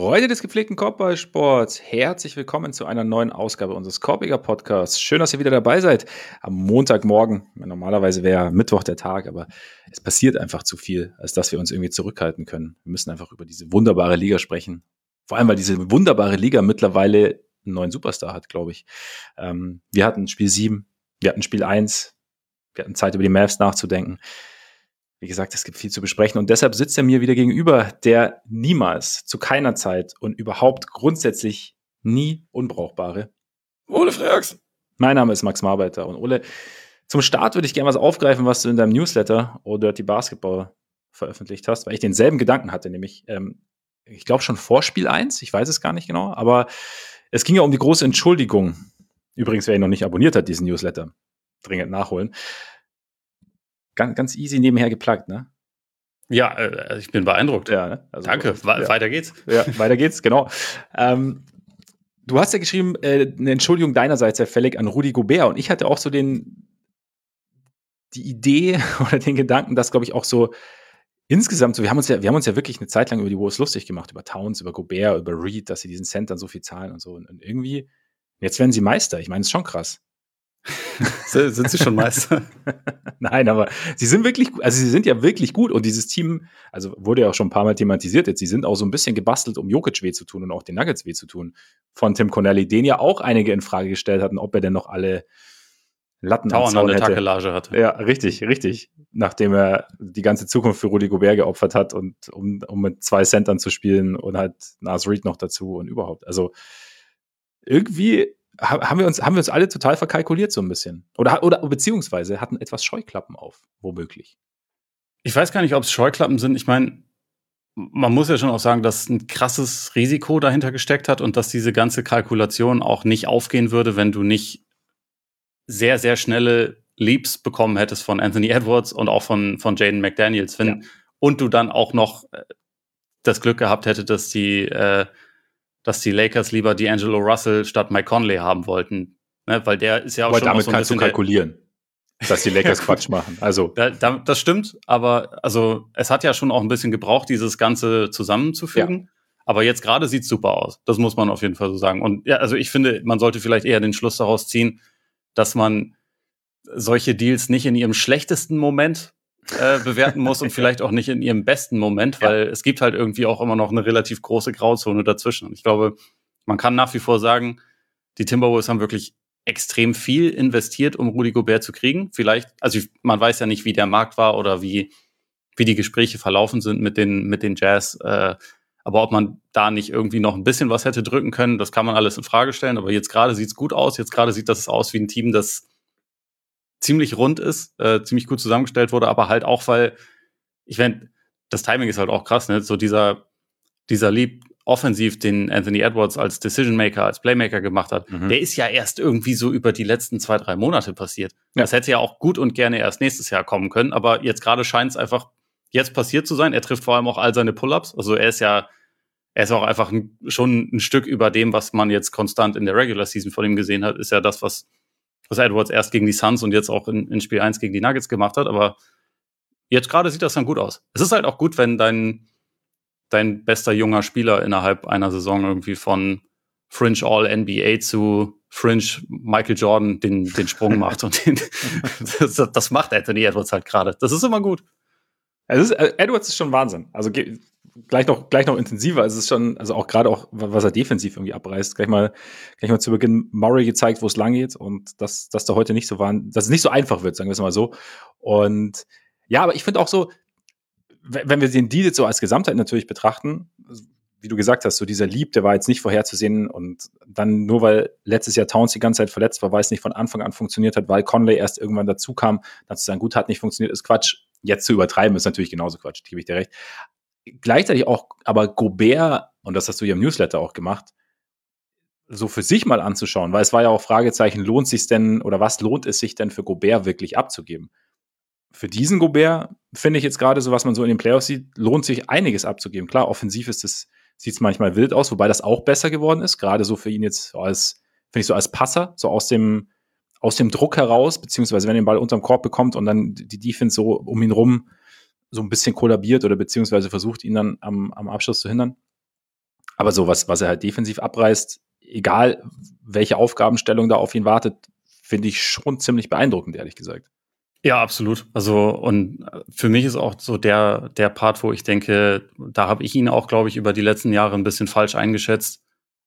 Freunde des gepflegten Korbballsports, herzlich willkommen zu einer neuen Ausgabe unseres Korbiger Podcasts. Schön, dass ihr wieder dabei seid am Montagmorgen. Normalerweise wäre Mittwoch der Tag, aber es passiert einfach zu viel, als dass wir uns irgendwie zurückhalten können. Wir müssen einfach über diese wunderbare Liga sprechen. Vor allem, weil diese wunderbare Liga mittlerweile einen neuen Superstar hat, glaube ich. Wir hatten Spiel 7, wir hatten Spiel 1, wir hatten Zeit, über die Mavs nachzudenken. Wie gesagt, es gibt viel zu besprechen und deshalb sitzt er mir wieder gegenüber, der niemals, zu keiner Zeit und überhaupt grundsätzlich nie Unbrauchbare. Ole Freaks. Mein Name ist Max Marbeiter und Ole, zum Start würde ich gerne was aufgreifen, was du in deinem Newsletter Oh Dirty Basketball veröffentlicht hast, weil ich denselben Gedanken hatte, nämlich, ich glaube schon vor Spiel 1, ich weiß es gar nicht genau, aber es ging ja um die große Entschuldigung. Übrigens, wer ihn noch nicht abonniert hat, diesen Newsletter, dringend nachholen. Ganz easy nebenher geplagt, ne? Ja, ich bin beeindruckt. Ja, ne? Also, danke, weiter geht's. Ja, weiter geht's, genau. Du hast ja geschrieben, eine Entschuldigung deinerseits sehr fällig an Rudy Gobert und ich hatte auch so die Idee oder den Gedanken, dass, glaube ich, auch so insgesamt so, wir haben uns ja wirklich eine Zeit lang über die Wolves lustig gemacht, über Towns, über Gobert, über Reed, dass sie diesen Centern so viel zahlen und so und irgendwie, jetzt werden sie Meister. Ich meine, das ist schon krass. Sind sie schon Meister? Nein, aber sie sind wirklich, also sie sind ja wirklich gut und dieses Team, also wurde ja auch schon ein paar Mal thematisiert jetzt, sie sind auch so ein bisschen gebastelt, um Jokic weh zu tun und auch den Nuggets weh zu tun von Tim Connelly, den ja auch einige in Frage gestellt hatten, ob er denn noch alle Latten Tauern an der Takelage hatte. Ja, richtig. Nachdem er die ganze Zukunft für Rudy Gobert geopfert hat und um mit 2 Centern zu spielen und halt Naz Reid noch dazu und überhaupt. Also irgendwie haben wir uns alle total verkalkuliert so ein bisschen. Oder beziehungsweise hatten etwas Scheuklappen auf, womöglich. Ich weiß gar nicht, ob es Scheuklappen sind. Ich meine, man muss ja schon auch sagen, dass ein krasses Risiko dahinter gesteckt hat und dass diese ganze Kalkulation auch nicht aufgehen würde, wenn du nicht sehr, sehr schnelle Leaps bekommen hättest von Anthony Edwards und auch von Jaden McDaniels. Und du dann auch noch das Glück gehabt hättest, dass die Lakers lieber D'Angelo Russell statt Mike Conley haben wollten. Ne? Weil der ist ja auch aber schon damit auch so ein kannst du bisschen kalkulieren, dass die Lakers Quatsch machen. Also das stimmt, aber also es hat ja schon auch ein bisschen gebraucht, dieses Ganze zusammenzufügen. Ja. Aber jetzt gerade sieht es super aus. Das muss man auf jeden Fall so sagen. Und ja, also ich finde, man sollte vielleicht eher den Schluss daraus ziehen, dass man solche Deals nicht in ihrem schlechtesten Moment bewerten muss und vielleicht auch nicht in ihrem besten Moment, weil es gibt halt irgendwie auch immer noch eine relativ große Grauzone dazwischen. Und ich glaube, man kann nach wie vor sagen, die Timberwolves haben wirklich extrem viel investiert, um Rudy Gobert zu kriegen. Vielleicht, also man weiß ja nicht, wie der Markt war oder wie die Gespräche verlaufen sind mit den Jazz. Aber ob man da nicht irgendwie noch ein bisschen was hätte drücken können, das kann man alles in Frage stellen. Aber jetzt gerade sieht es gut aus. Jetzt gerade sieht das aus wie ein Team, das ziemlich rund ist, ziemlich gut zusammengestellt wurde, aber halt auch, weil, ich meine, das Timing ist halt auch krass, ne? So dieser Leap offensiv, den Anthony Edwards als Decision Maker, als Playmaker gemacht hat, der ist ja erst irgendwie so über die letzten 2-3 Monate passiert. Ja. Das hätte ja auch gut und gerne erst nächstes Jahr kommen können, aber jetzt gerade scheint es einfach jetzt passiert zu sein. Er trifft vor allem auch all seine Pull-Ups, also er ist auch einfach schon ein Stück über dem, was man jetzt konstant in der Regular Season von ihm gesehen hat, ist ja das, was Edwards erst gegen die Suns und jetzt auch in Spiel 1 gegen die Nuggets gemacht hat, aber jetzt gerade sieht das dann gut aus. Es ist halt auch gut, wenn dein bester junger Spieler innerhalb einer Saison irgendwie von Fringe All-NBA zu Fringe Michael Jordan den Sprung macht und das macht Anthony Edwards halt gerade. Das ist immer gut. Edwards ist schon Wahnsinn. Also gleich noch intensiver. Es ist schon, also auch gerade auch, was er defensiv irgendwie abreißt. Gleich mal zu Beginn Murray gezeigt, wo es lang geht und dass da heute nicht so war, dass es nicht so einfach wird, sagen wir es mal so. Und ja, aber ich finde auch so, wenn wir den Deal jetzt so als Gesamtheit natürlich betrachten, wie du gesagt hast, so dieser Leap, der war jetzt nicht vorherzusehen und dann nur weil letztes Jahr Towns die ganze Zeit verletzt war, weil es nicht von Anfang an funktioniert hat, weil Conley erst irgendwann dazu kam, dann zu sagen, gut, hat nicht funktioniert, ist Quatsch. Jetzt zu übertreiben ist natürlich genauso Quatsch, gebe ich dir recht. Gleichzeitig auch, aber Gobert, und das hast du ja im Newsletter auch gemacht, so für sich mal anzuschauen, weil es war ja auch Fragezeichen, lohnt sich denn oder was lohnt es sich denn für Gobert wirklich abzugeben? Für diesen Gobert finde ich jetzt gerade so, was man so in den Playoffs sieht, lohnt sich einiges abzugeben. Klar, offensiv sieht es manchmal wild aus, wobei das auch besser geworden ist, gerade so für ihn jetzt als Passer, so aus dem Druck heraus, beziehungsweise wenn er den Ball unterm Korb bekommt und dann die Defense so um ihn rum so ein bisschen kollabiert oder beziehungsweise versucht, ihn dann am Abschluss zu hindern. Aber so was er halt defensiv abreißt, egal welche Aufgabenstellung da auf ihn wartet, finde ich schon ziemlich beeindruckend, ehrlich gesagt. Ja, absolut. Also, und für mich ist auch so der Part, wo ich denke, da habe ich ihn auch, glaube ich, über die letzten Jahre ein bisschen falsch eingeschätzt.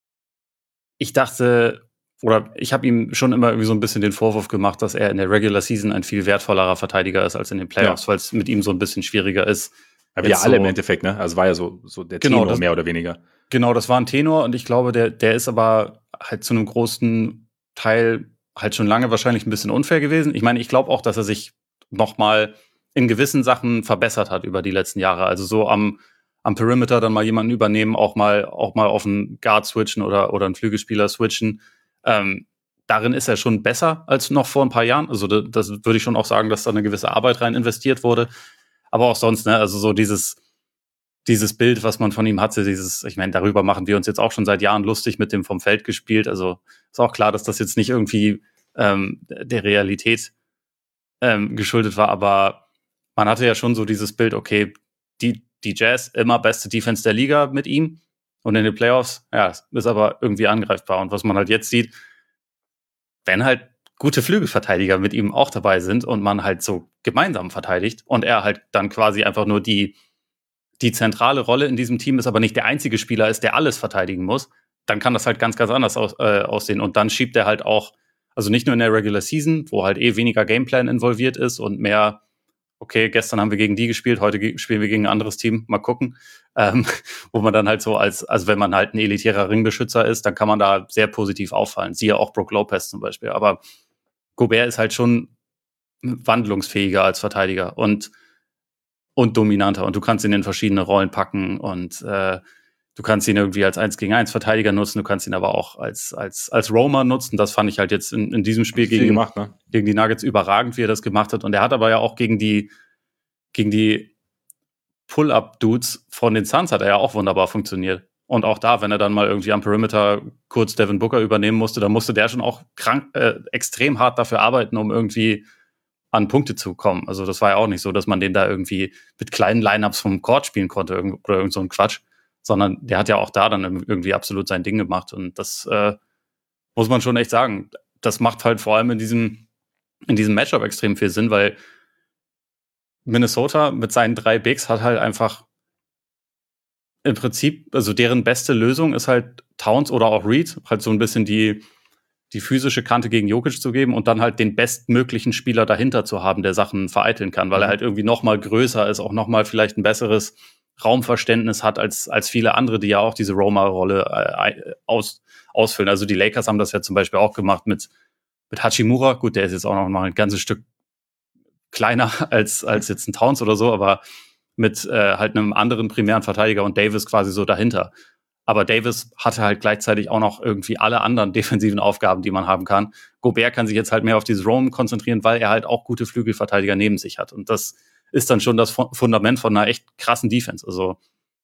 Ich dachte, oder ich habe ihm schon immer irgendwie so ein bisschen den Vorwurf gemacht, dass er in der Regular Season ein viel wertvollerer Verteidiger ist als in den Playoffs, weil es mit ihm so ein bisschen schwieriger ist. Ja, wir alle im Endeffekt, ne? Also war ja so der Genau, Tenor mehr oder weniger. Genau, das war ein Tenor und ich glaube, der ist aber halt zu einem großen Teil halt schon lange wahrscheinlich ein bisschen unfair gewesen. Ich meine, ich glaube auch, dass er sich noch mal in gewissen Sachen verbessert hat über die letzten Jahre. Also so am Perimeter dann mal jemanden übernehmen, auch mal auf einen Guard switchen oder einen Flügelspieler switchen. Darin ist er schon besser als noch vor ein paar Jahren. Also das würde ich schon auch sagen, dass da eine gewisse Arbeit rein investiert wurde. Aber auch sonst, ne, also so dieses Bild, was man von ihm hatte, ich meine, darüber machen wir uns jetzt auch schon seit Jahren lustig mit dem vom Feld gespielt. Also ist auch klar, dass das jetzt nicht irgendwie der Realität geschuldet war, aber man hatte ja schon so dieses Bild, okay, die Jazz immer beste Defense der Liga mit ihm und in den Playoffs, ja, ist aber irgendwie angreifbar. Und was man halt jetzt sieht, wenn halt gute Flügelverteidiger mit ihm auch dabei sind und man halt so gemeinsam verteidigt und er halt dann quasi einfach nur die zentrale Rolle in diesem Team ist, aber nicht der einzige Spieler ist, der alles verteidigen muss, dann kann das halt ganz, ganz anders aussehen. Und dann schiebt er halt auch, also nicht nur in der Regular Season, wo halt weniger Gameplan involviert ist und mehr, okay, gestern haben wir gegen die gespielt, heute spielen wir gegen ein anderes Team, mal gucken. Wo man dann halt so also wenn man halt ein elitärer Ringbeschützer ist, dann kann man da sehr positiv auffallen. Siehe auch Brook Lopez zum Beispiel. Aber Gobert ist halt schon wandlungsfähiger als Verteidiger und dominanter. Und du kannst ihn in verschiedene Rollen packen und du kannst ihn irgendwie als 1-gegen-1 Verteidiger nutzen, du kannst ihn aber auch als Roamer nutzen. Das fand ich halt jetzt in diesem Spiel gegen die Nuggets überragend, wie er das gemacht hat. Und er hat aber ja auch gegen die Pull-Up-Dudes von den Suns hat er ja auch wunderbar funktioniert. Und auch da, wenn er dann mal irgendwie am Perimeter kurz Devin Booker übernehmen musste, dann musste der schon auch extrem hart dafür arbeiten, um irgendwie an Punkte zu kommen. Also das war ja auch nicht so, dass man den da irgendwie mit kleinen Lineups vom Court spielen konnte oder irgend so ein Quatsch, sondern der hat ja auch da dann irgendwie absolut sein Ding gemacht. Und das muss man schon echt sagen. Das macht halt vor allem in diesem Matchup extrem viel Sinn, weil Minnesota mit seinen 3 Bigs hat halt einfach im Prinzip, also deren beste Lösung ist halt Towns oder auch Reed, halt so ein bisschen die physische Kante gegen Jokic zu geben und dann halt den bestmöglichen Spieler dahinter zu haben, der Sachen vereiteln kann, weil er halt irgendwie noch mal größer ist, auch noch mal vielleicht ein besseres Raumverständnis hat als viele andere, die ja auch diese Roma-Rolle ausfüllen. Also die Lakers haben das ja zum Beispiel auch gemacht mit Hachimura. Gut, der ist jetzt auch noch mal ein ganzes Stück kleiner als jetzt ein Towns oder so, aber mit halt einem anderen primären Verteidiger und Davis quasi so dahinter. Aber Davis hatte halt gleichzeitig auch noch irgendwie alle anderen defensiven Aufgaben, die man haben kann. Gobert kann sich jetzt halt mehr auf dieses Roam konzentrieren, weil er halt auch gute Flügelverteidiger neben sich hat. Und das ist dann schon das Fundament von einer echt krassen Defense. Also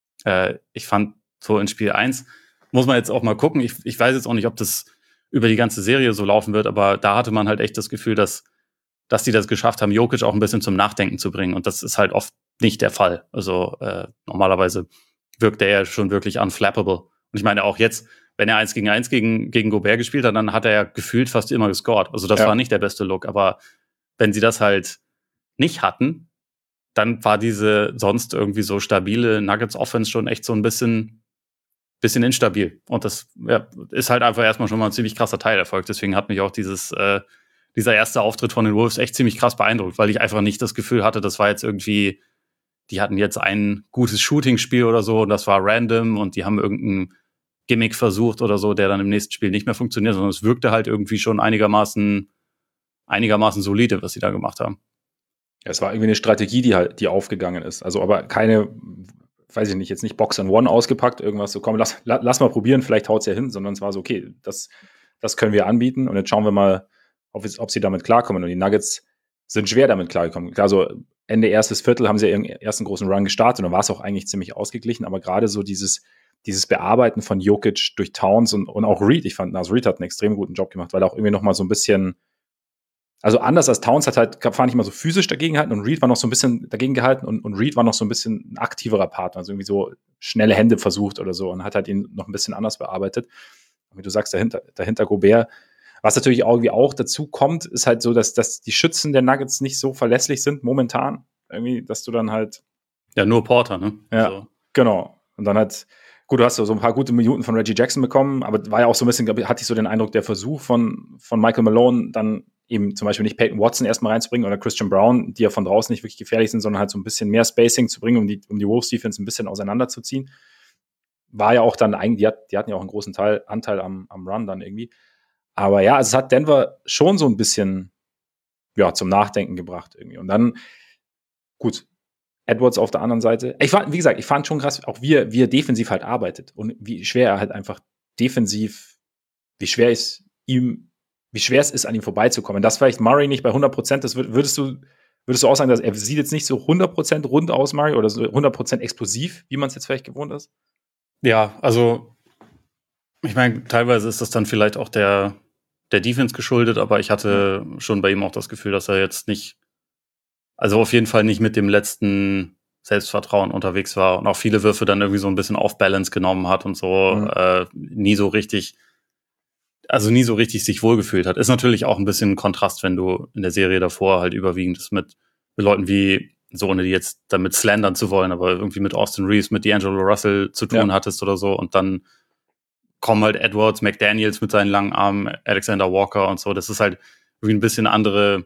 ich fand so in Spiel 1, muss man jetzt auch mal gucken. Ich weiß jetzt auch nicht, ob das über die ganze Serie so laufen wird, aber da hatte man halt echt das Gefühl, dass die das geschafft haben, Jokic auch ein bisschen zum Nachdenken zu bringen. Und das ist halt oft nicht der Fall. Also normalerweise wirkt er ja schon wirklich unflappable. Und ich meine auch jetzt, wenn er 1-gegen-1 gegen Gobert gespielt hat, dann hat er ja gefühlt fast immer gescored. Also das war nicht der beste Look. Aber wenn sie das halt nicht hatten, dann war diese sonst irgendwie so stabile Nuggets-Offense schon echt so ein bisschen instabil. Und das ist halt einfach erstmal schon mal ein ziemlich krasser Teilerfolg. Deswegen hat mich auch dieser erste Auftritt von den Wolves echt ziemlich krass beeindruckt, weil ich einfach nicht das Gefühl hatte, das war jetzt irgendwie, die hatten jetzt ein gutes Shooting-Spiel oder so und das war random und die haben irgendein Gimmick versucht oder so, der dann im nächsten Spiel nicht mehr funktioniert, sondern es wirkte halt irgendwie schon einigermaßen solide, was sie da gemacht haben. Ja, es war irgendwie eine Strategie, die aufgegangen ist. Also aber keine, weiß ich nicht, jetzt nicht Box and One ausgepackt, irgendwas so, komm, lass mal probieren, vielleicht haut's ja hin, sondern es war so, okay, das können wir anbieten und jetzt schauen wir mal, ob sie damit klarkommen. Und die Nuggets sind schwer damit klargekommen. Klar, so Ende erstes Viertel haben sie ihren ersten großen Run gestartet und dann war es auch eigentlich ziemlich ausgeglichen, aber gerade so dieses Bearbeiten von Jokic durch Towns und auch Reed, ich fand, Reed hat einen extrem guten Job gemacht, weil er auch irgendwie noch mal so ein bisschen Also anders als Towns fand ich mal so physisch dagegen gehalten und Reed war noch so ein bisschen dagegen gehalten und Reed war noch so ein bisschen ein aktiverer Partner, also irgendwie so schnelle Hände versucht oder so und hat halt ihn noch ein bisschen anders bearbeitet. Und wie du sagst, dahinter Gobert. Was natürlich irgendwie auch dazu kommt, ist halt so, dass die Schützen der Nuggets nicht so verlässlich sind momentan. Irgendwie, dass du dann halt. Ja, nur Porter, ne? Ja, also. Genau. Und dann gut, du hast so ein paar gute Minuten von Reggie Jackson bekommen, aber war ja auch so ein bisschen, hatte ich so den Eindruck, der Versuch von Michael Malone dann eben zum Beispiel nicht Peyton Watson erstmal reinzubringen oder Christian Brown, die ja von draußen nicht wirklich gefährlich sind, sondern halt so ein bisschen mehr Spacing zu bringen, um die Wolves-Defense ein bisschen auseinanderzuziehen. War ja auch dann eigentlich, die hatten ja auch einen großen Anteil am Run dann irgendwie. Aber ja, also es hat Denver schon so ein bisschen zum Nachdenken gebracht irgendwie. Und dann, gut, Edwards auf der anderen Seite. Ich fand schon krass, auch wie er defensiv halt arbeitet und wie schwer er halt einfach defensiv, wie schwer es ist, an ihm vorbeizukommen. Das vielleicht Murray nicht bei 100%, das würdest du auch sagen, dass er sieht jetzt nicht so 100% rund aus, Murray, oder so 100% explosiv, wie man es jetzt vielleicht gewohnt ist? Ja, also ich meine, teilweise ist das dann vielleicht auch der Defense geschuldet, aber ich hatte schon bei ihm auch das Gefühl, dass er jetzt nicht, also auf jeden Fall nicht mit dem letzten Selbstvertrauen unterwegs war und auch viele Würfe dann irgendwie so ein bisschen off-balance genommen hat und so, nie so richtig sich wohlgefühlt hat. Ist natürlich auch ein bisschen ein Kontrast, wenn du in der Serie davor halt überwiegend ist mit Leuten wie, so ohne die jetzt damit slandern zu wollen, aber irgendwie mit Austin Reeves, mit D'Angelo Russell zu tun hattest oder so und dann kommen halt Edwards, McDaniels mit seinen langen Armen, Alexander Walker und so. Das ist halt irgendwie ein bisschen andere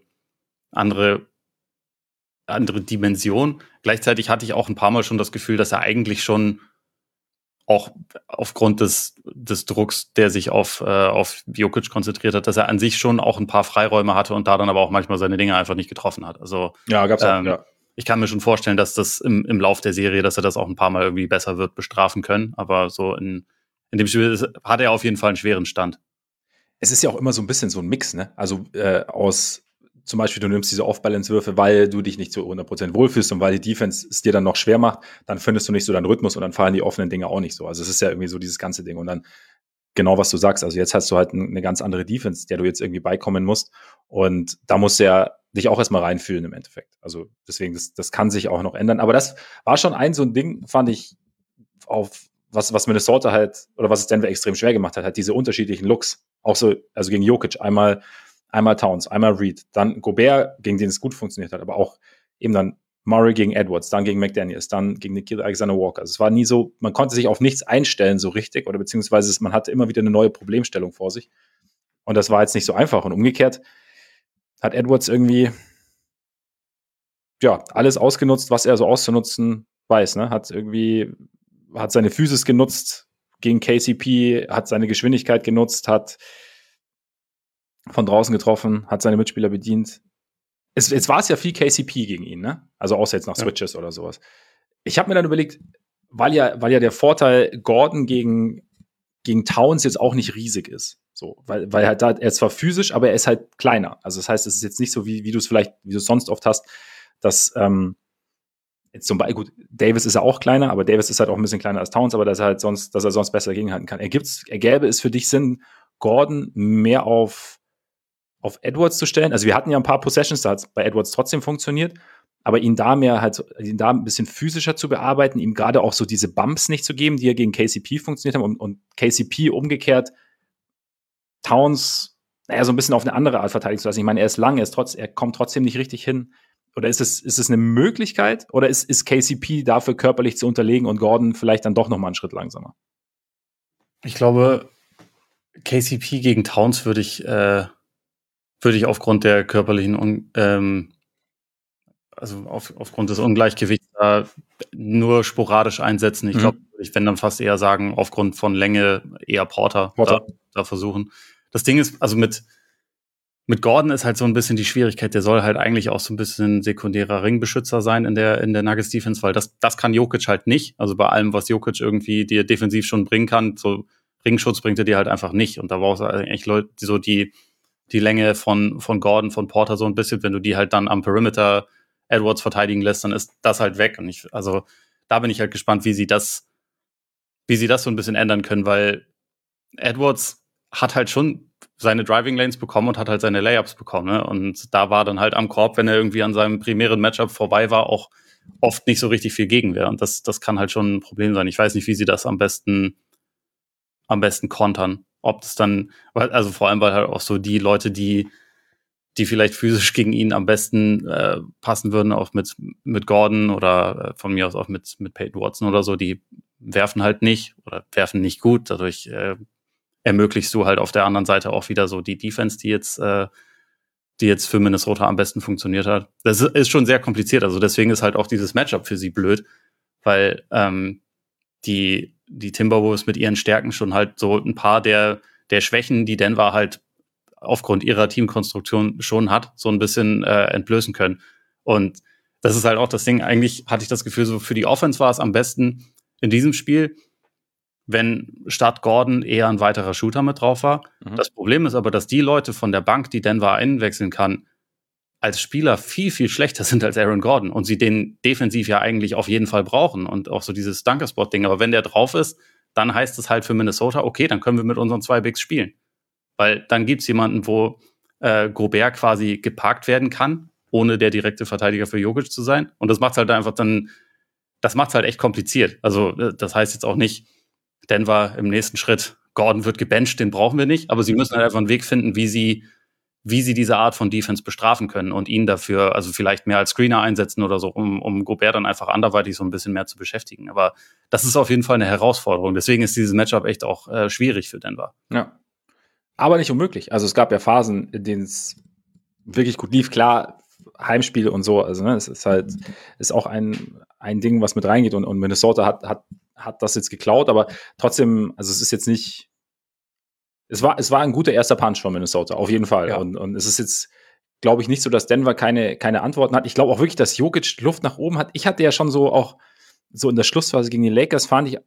Dimension. Gleichzeitig hatte ich auch ein paar Mal schon das Gefühl, dass er eigentlich schon auch aufgrund des Drucks, der sich auf Jokic konzentriert hat, dass er an sich schon auch ein paar Freiräume hatte und da dann aber auch manchmal seine Dinge einfach nicht getroffen hat. Also ja, gab's auch, ja. Ich kann mir schon vorstellen, dass das im Lauf der Serie, dass er das auch ein paar Mal irgendwie besser wird bestrafen können. Aber so in dem Spiel hat er auf jeden Fall einen schweren Stand. Es ist ja auch immer so ein bisschen so ein Mix, ne? Also aus zum Beispiel, du nimmst diese Off-Balance-Würfe, weil du dich nicht zu 100% wohlfühlst und weil die Defense es dir dann noch schwer macht, dann findest du nicht so deinen Rhythmus und dann fallen die offenen Dinge auch nicht so. Also es ist ja irgendwie so dieses ganze Ding. Und dann genau, was du sagst. Also jetzt hast du halt eine ganz andere Defense, der du jetzt irgendwie beikommen musst. Und da musst du ja dich auch erstmal reinfühlen im Endeffekt. Also deswegen, das kann sich auch noch ändern. Aber das war schon so ein Ding, fand ich, auf was Minnesota halt, oder was es Denver extrem schwer gemacht hat, diese unterschiedlichen Looks. Auch so, also gegen Jokic, einmal Towns, einmal Reed, dann Gobert, gegen den es gut funktioniert hat, aber auch eben dann Murray gegen Edwards, dann gegen McDaniels, dann gegen Nickeil Alexander-Walker. Also es war nie so, man konnte sich auf nichts einstellen so richtig, oder beziehungsweise man hatte immer wieder eine neue Problemstellung vor sich. Und das war jetzt nicht so einfach. Und umgekehrt hat Edwards irgendwie alles ausgenutzt, was er so auszunutzen weiß. Ne? Hat seine Physis genutzt gegen KCP, hat seine Geschwindigkeit genutzt, hat von draußen getroffen, hat seine Mitspieler bedient. Jetzt war es ja viel KCP gegen ihn, ne? Also außer jetzt nach Switches oder sowas. Ich habe mir dann überlegt, weil ja der Vorteil Gordon gegen Towns jetzt auch nicht riesig ist. So, weil halt er ist zwar physisch, aber er ist halt kleiner. Also das heißt, es ist jetzt nicht so, wie du es sonst oft hast, dass jetzt zum Beispiel, gut, Davis ist ja auch kleiner, aber Davis ist halt auch ein bisschen kleiner als Towns, aber dass er sonst besser dagegenhalten kann. Ergäbe es für dich Sinn, Gordon mehr auf Edwards zu stellen? Also wir hatten ja ein paar Possessions, da hat es bei Edwards trotzdem funktioniert, aber ihn da ein bisschen physischer zu bearbeiten, ihm gerade auch so diese Bumps nicht zu geben, die ja gegen KCP funktioniert haben und KCP umgekehrt Towns, so ein bisschen auf eine andere Art verteidigen zu lassen. Ich meine, er ist lang, er kommt trotzdem nicht richtig hin. Oder ist es eine Möglichkeit? Oder ist KCP dafür körperlich zu unterlegen und Gordon vielleicht dann doch noch mal einen Schritt langsamer? Ich glaube, KCP gegen Towns würde ich aufgrund der körperlichen aufgrund des Ungleichgewichts nur sporadisch einsetzen. Ich glaube, ich wenn dann fast eher sagen, aufgrund von Länge eher Porter. Da versuchen. Das Ding ist, also mit Gordon ist halt so ein bisschen die Schwierigkeit, der soll halt eigentlich auch so ein bisschen sekundärer Ringbeschützer sein in der Nuggets Defense, weil das kann Jokic halt nicht. Also bei allem, was Jokic irgendwie dir defensiv schon bringen kann, so Ringschutz bringt er dir halt einfach nicht. Und da brauchst du eigentlich Leute, die so die Länge von Gordon, von Porter so ein bisschen, wenn du die halt dann am Perimeter Edwards verteidigen lässt, dann ist das halt weg. Und da bin ich halt gespannt, wie sie das so ein bisschen ändern können, weil Edwards hat halt schon seine Driving Lanes bekommen und hat halt seine Layups bekommen. Ne? Und da war dann halt am Korb, wenn er irgendwie an seinem primären Matchup vorbei war, auch oft nicht so richtig viel Gegenwehr. Und das kann halt schon ein Problem sein. Ich weiß nicht, wie sie das am besten kontern. Ob das dann, also vor allem, weil halt auch so die Leute, die vielleicht physisch gegen ihn am besten passen würden, auch mit Gordon oder von mir aus auch mit Peyton Watson oder so, die werfen halt nicht oder werfen nicht gut. Dadurch ermöglichst du halt auf der anderen Seite auch wieder so die Defense, die jetzt für Minnesota am besten funktioniert hat. Das ist schon sehr kompliziert. Also deswegen ist halt auch dieses Matchup für sie blöd, weil die Timberwolves mit ihren Stärken schon halt so ein paar der Schwächen, die Denver halt aufgrund ihrer Teamkonstruktion schon hat, so ein bisschen entblößen können. Und das ist halt auch das Ding. Eigentlich hatte ich das Gefühl, so für die Offense war es am besten in diesem Spiel, wenn statt Gordon eher ein weiterer Shooter mit drauf war. Mhm. Das Problem ist aber, dass die Leute von der Bank, die Denver einwechseln kann, als Spieler viel, viel schlechter sind als Aaron Gordon und sie den defensiv ja eigentlich auf jeden Fall brauchen und auch so dieses Dunkerspot-Ding. Aber wenn der drauf ist, dann heißt es halt für Minnesota, okay, dann können wir mit unseren 2 Bigs spielen. Weil dann gibt's jemanden, wo Gobert quasi geparkt werden kann, ohne der direkte Verteidiger für Jokic zu sein. Und das macht's halt einfach das macht's halt echt kompliziert. Also das heißt jetzt auch nicht, Denver im nächsten Schritt, Gordon wird gebencht, den brauchen wir nicht, aber sie müssen halt einfach einen Weg finden, wie sie diese Art von Defense bestrafen können und ihn dafür, also vielleicht mehr als Screener einsetzen oder so, um Gobert dann einfach anderweitig so ein bisschen mehr zu beschäftigen. Aber das ist auf jeden Fall eine Herausforderung. Deswegen ist dieses Matchup echt auch schwierig für Denver. Ja. Aber nicht unmöglich. Also es gab ja Phasen, in denen es wirklich gut lief. Klar, Heimspiele und so, also es ist halt, ist auch ein Ding, was mit reingeht und Minnesota hat das jetzt geklaut, aber trotzdem, also es ist jetzt nicht, es war ein guter erster Punch von Minnesota, auf jeden Fall. Ja. Und es ist jetzt, glaube ich, nicht so, dass Denver keine Antworten hat. Ich glaube auch wirklich, dass Jokic Luft nach oben hat. Ich hatte ja schon so auch so in der Schlussphase gegen die Lakers fand ich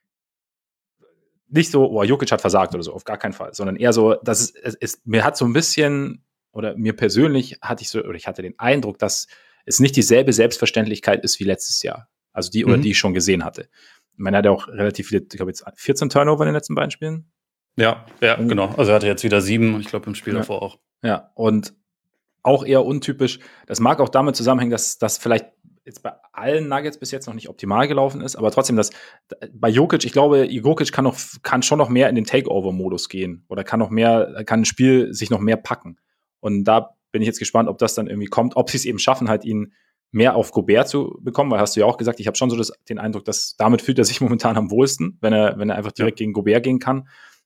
nicht so, oh, Jokic hat versagt oder so, auf gar keinen Fall, sondern eher so, dass mir hat so ein bisschen, oder mir persönlich ich hatte den Eindruck, dass es nicht dieselbe Selbstverständlichkeit ist wie letztes Jahr. Also die, oder die ich schon gesehen hatte. Man hat ja auch relativ viele, ich glaube jetzt 14 Turnover in den letzten beiden Spielen. Ja, genau. Also er hatte jetzt wieder 7 und ich glaube im Spiel davor auch. Ja, und auch eher untypisch. Das mag auch damit zusammenhängen, dass das vielleicht jetzt bei allen Nuggets bis jetzt noch nicht optimal gelaufen ist, aber trotzdem, dass bei Jokic, ich glaube, Jokic kann schon noch mehr in den Takeover-Modus gehen oder kann ein Spiel sich noch mehr packen. Und da bin ich jetzt gespannt, ob das dann irgendwie kommt, ob sie es eben schaffen, halt ihn mehr auf Gobert zu bekommen, weil hast du ja auch gesagt, ich habe schon so den Eindruck, dass damit fühlt er sich momentan am wohlsten, wenn er einfach direkt gegen Gobert gehen kann.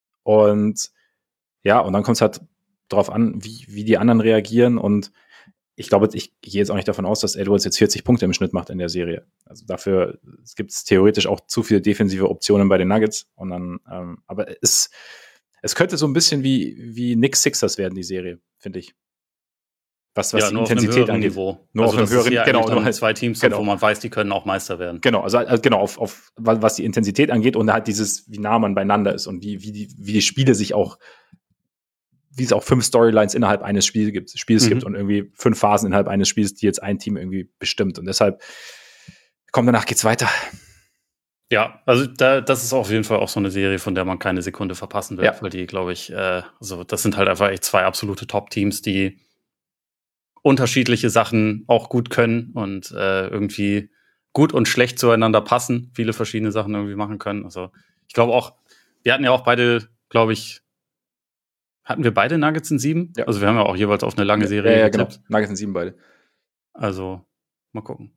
Und ja, und dann kommt es halt drauf an, wie die anderen reagieren. Und ich glaube, ich gehe jetzt auch nicht davon aus, dass Edwards jetzt 40 Punkte im Schnitt macht in der Serie. Also dafür gibt es theoretisch auch zu viele defensive Optionen bei den Nuggets. Und dann, aber es könnte so ein bisschen wie Knicks Sixers werden, die Serie, finde ich. Was die Intensität angeht. Niveau. Nur also auf einem höheren Niveau. Genau, nur halt 2 Teams, wo man weiß, die können auch Meister werden. Genau, also genau, auf was die Intensität angeht und halt dieses, wie nah man beieinander ist und wie die Spiele sich auch, wie es auch 5 Storylines innerhalb eines Spiels gibt und irgendwie 5 Phasen innerhalb eines Spiels, die jetzt ein Team irgendwie bestimmt. Und deshalb, danach geht's weiter. Ja, also das ist auf jeden Fall auch so eine Serie, von der man keine Sekunde verpassen wird, weil die, glaube ich, das sind halt einfach echt 2 absolute Top-Teams, die unterschiedliche Sachen auch gut können und irgendwie gut und schlecht zueinander passen, viele verschiedene Sachen irgendwie machen können. Also ich glaube auch, wir hatten ja auch beide, glaube ich, hatten wir beide Nuggets in 7? Ja. Also wir haben ja auch jeweils auf eine lange Serie getippt. Genau. Nuggets in 7 beide. Also mal gucken.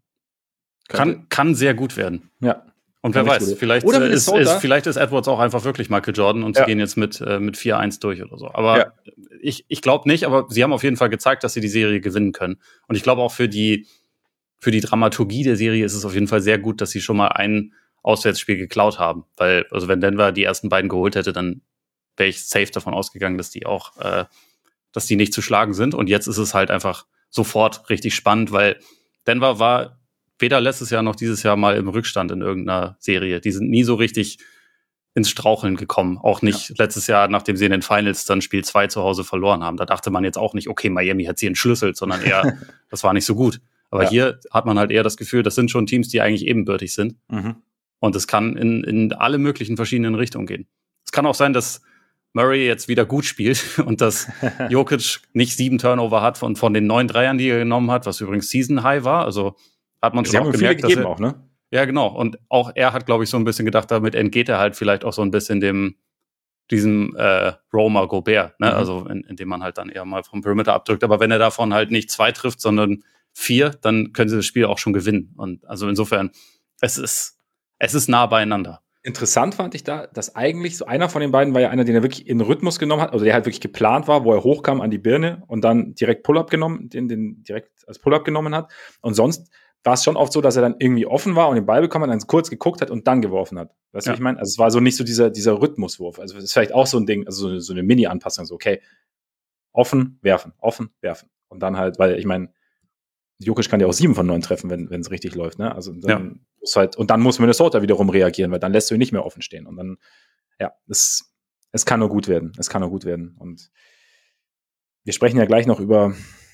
Kann sehr gut werden. Ja. Und wer weiß, vielleicht ist Edwards auch einfach wirklich Michael Jordan und sie gehen jetzt mit 4-1 durch oder so. Aber ich glaube nicht, aber sie haben auf jeden Fall gezeigt, dass sie die Serie gewinnen können. Und ich glaube auch für die Dramaturgie der Serie ist es auf jeden Fall sehr gut, dass sie schon mal ein Auswärtsspiel geklaut haben. Weil, also wenn Denver die ersten beiden geholt hätte, dann wäre ich safe davon ausgegangen, dass die auch, dass die nicht zu schlagen sind. Und jetzt ist es halt einfach sofort richtig spannend, weil Denver war weder letztes Jahr noch dieses Jahr mal im Rückstand in irgendeiner Serie. Die sind nie so richtig ins Straucheln gekommen. Auch nicht letztes Jahr, nachdem sie in den Finals dann Spiel 2 zu Hause verloren haben. Da dachte man jetzt auch nicht, okay, Miami hat sie entschlüsselt, sondern eher, das war nicht so gut. Aber hier hat man halt eher das Gefühl, das sind schon Teams, die eigentlich ebenbürtig sind. Und es kann in alle möglichen verschiedenen Richtungen gehen. Es kann auch sein, dass Murray jetzt wieder gut spielt und dass Jokic nicht 7 Turnover hat von den 9 Dreiern, die er genommen hat, was übrigens Season High war. Also hat man schon auch gemerkt, dass er, auch, ne? Ja, genau. Und auch er hat, glaube ich, so ein bisschen gedacht, damit entgeht er halt vielleicht auch so ein bisschen diesem Roma Gobert, ne? Also indem man halt dann eher mal vom Perimeter abdrückt. Aber wenn er davon halt nicht 2 trifft, sondern 4, dann können sie das Spiel auch schon gewinnen. Und also insofern, es ist nah beieinander. Interessant fand ich da, dass eigentlich so einer von den beiden war ja einer, den er wirklich in Rhythmus genommen hat, also der halt wirklich geplant war, wo er hochkam an die Birne und dann direkt Pull-up genommen, den direkt als Pull-up genommen hat. Und sonst war es schon oft so, dass er dann irgendwie offen war und den Ball bekommen hat, dann kurz geguckt hat und dann geworfen hat. Weißt du, was ich meine? Also es war so nicht so dieser Rhythmuswurf. Also das ist vielleicht auch so ein Ding, also so eine Mini-Anpassung, so okay, offen, werfen. Und dann halt, weil ich meine, Jokic kann ja auch 7 von 9 treffen, wenn es richtig läuft, ne? Also dann und dann muss Minnesota wiederum reagieren, weil dann lässt du ihn nicht mehr offen stehen. Und dann, ja, es kann nur gut werden. Es kann nur gut werden. Und wir sprechen ja gleich noch über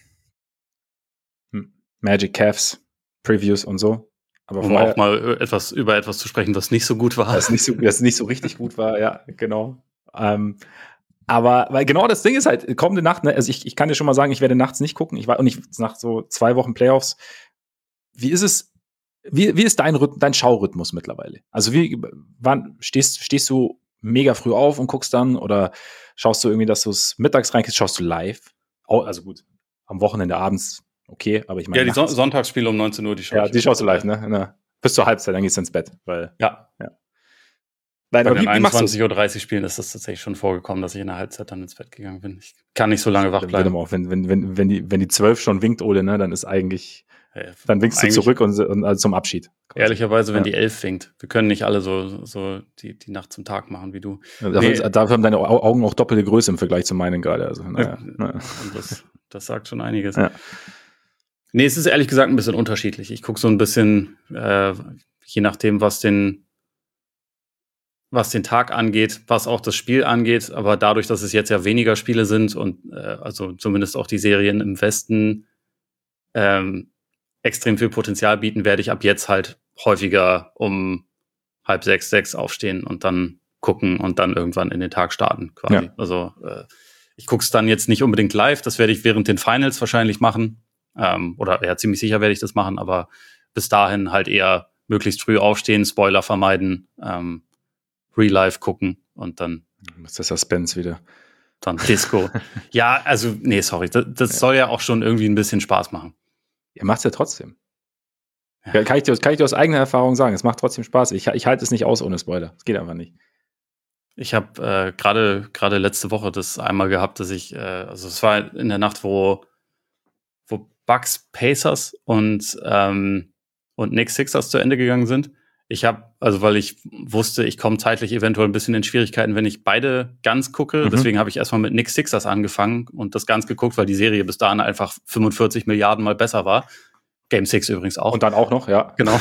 Magic Cavs Previews und so. Aber um auch mal über etwas zu sprechen, was nicht so gut war. Das nicht so richtig gut war, ja, genau. Aber weil genau das Ding ist halt, kommende Nacht, ne, also ich kann dir schon mal sagen, ich werde nachts nicht gucken. Ich war auch nicht nach so 2 Wochen Playoffs. Wie ist es? Wie ist dein Schaurhythmus mittlerweile? Also wann stehst du mega früh auf und guckst dann oder schaust du irgendwie, dass du es mittags reinkriegst, schaust du live? Also gut, am Wochenende abends, okay, aber ich meine. Ja, die Sonntagsspiele um 19 Uhr, die schaust du live, ne? Bis zur Halbzeit, dann gehst du ins Bett, weil. Ja. Nein, bei den 21:30 Uhr Spielen ist das tatsächlich schon vorgekommen, dass ich in der Halbzeit dann ins Bett gegangen bin. Ich kann nicht so lange wach bleiben. Auch, wenn die 12 schon winkt, Ole, ne, dann ist eigentlich, dann winkst du zurück und also zum Abschied. Quasi. Ehrlicherweise, wenn die 11 winkt. Wir können nicht alle so die Nacht zum Tag machen wie du. Ja, dafür haben deine Augen auch doppelte Größe im Vergleich zu meinen gerade. Also, naja. Und das sagt schon einiges. Ja. Nee, es ist ehrlich gesagt ein bisschen unterschiedlich. Ich gucke so ein bisschen, je nachdem, was den Tag angeht, was auch das Spiel angeht, aber dadurch, dass es jetzt ja weniger Spiele sind und also zumindest auch die Serien im Westen extrem viel Potenzial bieten, werde ich ab jetzt halt häufiger um 5:30, 6 aufstehen und dann gucken und dann irgendwann in den Tag starten quasi. Ja. Also ich gucke es dann jetzt nicht unbedingt live, das werde ich während den Finals wahrscheinlich machen oder ja, ziemlich sicher werde ich das machen, aber bis dahin halt eher möglichst früh aufstehen, Spoiler vermeiden, Real Life gucken und dann. Das ist der Suspense wieder. Dann Disco. Ja, also, nee, sorry. Das soll ja auch schon irgendwie ein bisschen Spaß machen. Ja, macht's ja trotzdem. Ja. Kann ich dir aus eigener Erfahrung sagen, es macht trotzdem Spaß. Ich halte es nicht aus ohne Spoiler. Es geht einfach nicht. Ich habe gerade letzte Woche das einmal gehabt, dass ich, also es war in der Nacht, wo Bucks Pacers und Knicks Sixers zu Ende gegangen sind. Weil ich wusste, ich komme zeitlich eventuell ein bisschen in Schwierigkeiten, wenn ich beide ganz gucke. Deswegen habe ich erstmal mit Knicks Sixers angefangen und das ganz geguckt, weil die Serie bis dahin einfach 45 Milliarden Mal besser war. Game 6 übrigens auch. Und dann auch noch, ja. Genau.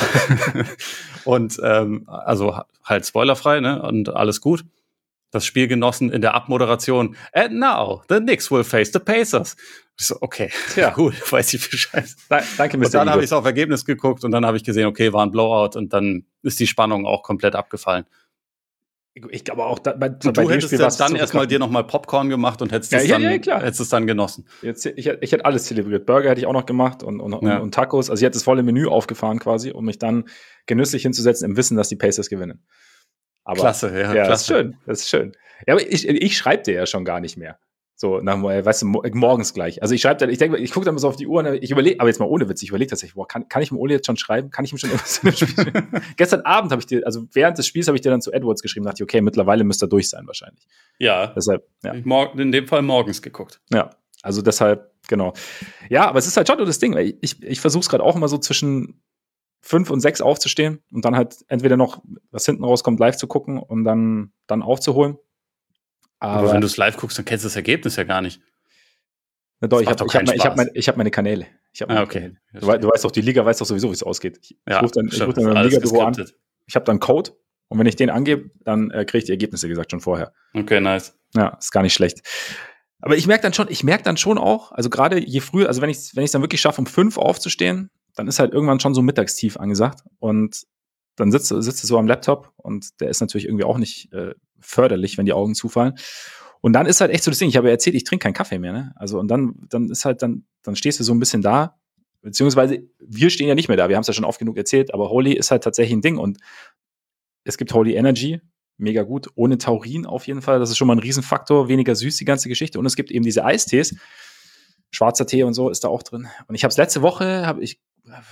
Und also halt spoilerfrei, ne? Und alles gut. Das Spiel genossen in der Abmoderation. And now, the Knicks will face the Pacers. Ich so, okay, ja, gut, weiß ich Bescheid. Danke, Mr. Und dann habe ich auf Ergebnis geguckt und dann habe ich gesehen, okay, war ein Blowout und dann ist die Spannung auch komplett abgefallen. Ich glaube auch, du hättest dann erstmal dir nochmal Popcorn gemacht und hättest es dann genossen. Ich hätte alles zelebriert. Burger hätte ich auch noch gemacht und Tacos. Also ich hätte das volle Menü aufgefahren quasi, um mich dann genüsslich hinzusetzen im Wissen, dass die Pacers gewinnen. Aber, klasse, ja. Klasse. Das ist schön. Ja, aber ich schreibe dir ja schon gar nicht mehr. So, weißt du, morgens gleich. Also ich denke, ich gucke dann mal so auf die Uhr und ich überlege, aber jetzt mal ohne Witz, ich überlege tatsächlich, kann ich dem Ole jetzt schon schreiben? Kann ich ihm schon irgendwas in dem Spiel? Gestern Abend habe ich dir, also während des Spiels habe ich dir dann zu Edwards geschrieben, dachte ich, okay, mittlerweile müsste er durch sein wahrscheinlich. Ja. Deshalb, ja. In dem Fall morgens geguckt. Ja, also deshalb, genau. Ja, aber es ist halt schon nur das Ding, weil ich versuche es gerade auch immer so zwischen 5 und 6 aufzustehen und dann halt entweder noch, was hinten rauskommt, live zu gucken und dann aufzuholen. Aber wenn du es live guckst, dann kennst du das Ergebnis ja gar nicht. Na doch, ich hab meine Kanäle. Okay. Du weißt doch, die Liga weiß doch sowieso, wie es ausgeht. Ich rufe dann im Liga-Büro an. Ich habe dann einen Code und wenn ich den angebe, dann kriege ich die Ergebnisse gesagt schon vorher. Okay, nice. Ja, ist gar nicht schlecht. Aber ich merke dann schon auch, also gerade je früher, also wenn ich es dann wirklich schaffe, um 5 aufzustehen, dann ist halt irgendwann schon so Mittagstief angesagt und dann sitzt du so am Laptop und der ist natürlich irgendwie auch nicht förderlich, wenn die Augen zufallen. Und dann ist halt echt so das Ding, ich habe ja erzählt, ich trinke keinen Kaffee mehr, ne? Also, und dann ist halt, dann stehst du so ein bisschen da, beziehungsweise wir stehen ja nicht mehr da, wir haben es ja schon oft genug erzählt, aber Holy ist halt tatsächlich ein Ding und es gibt Holy Energy, mega gut, ohne Taurin auf jeden Fall, das ist schon mal ein Riesenfaktor, weniger süß, die ganze Geschichte, und es gibt eben diese Eistees, schwarzer Tee und so ist da auch drin. Und ich habe es letzte Woche, hatte ich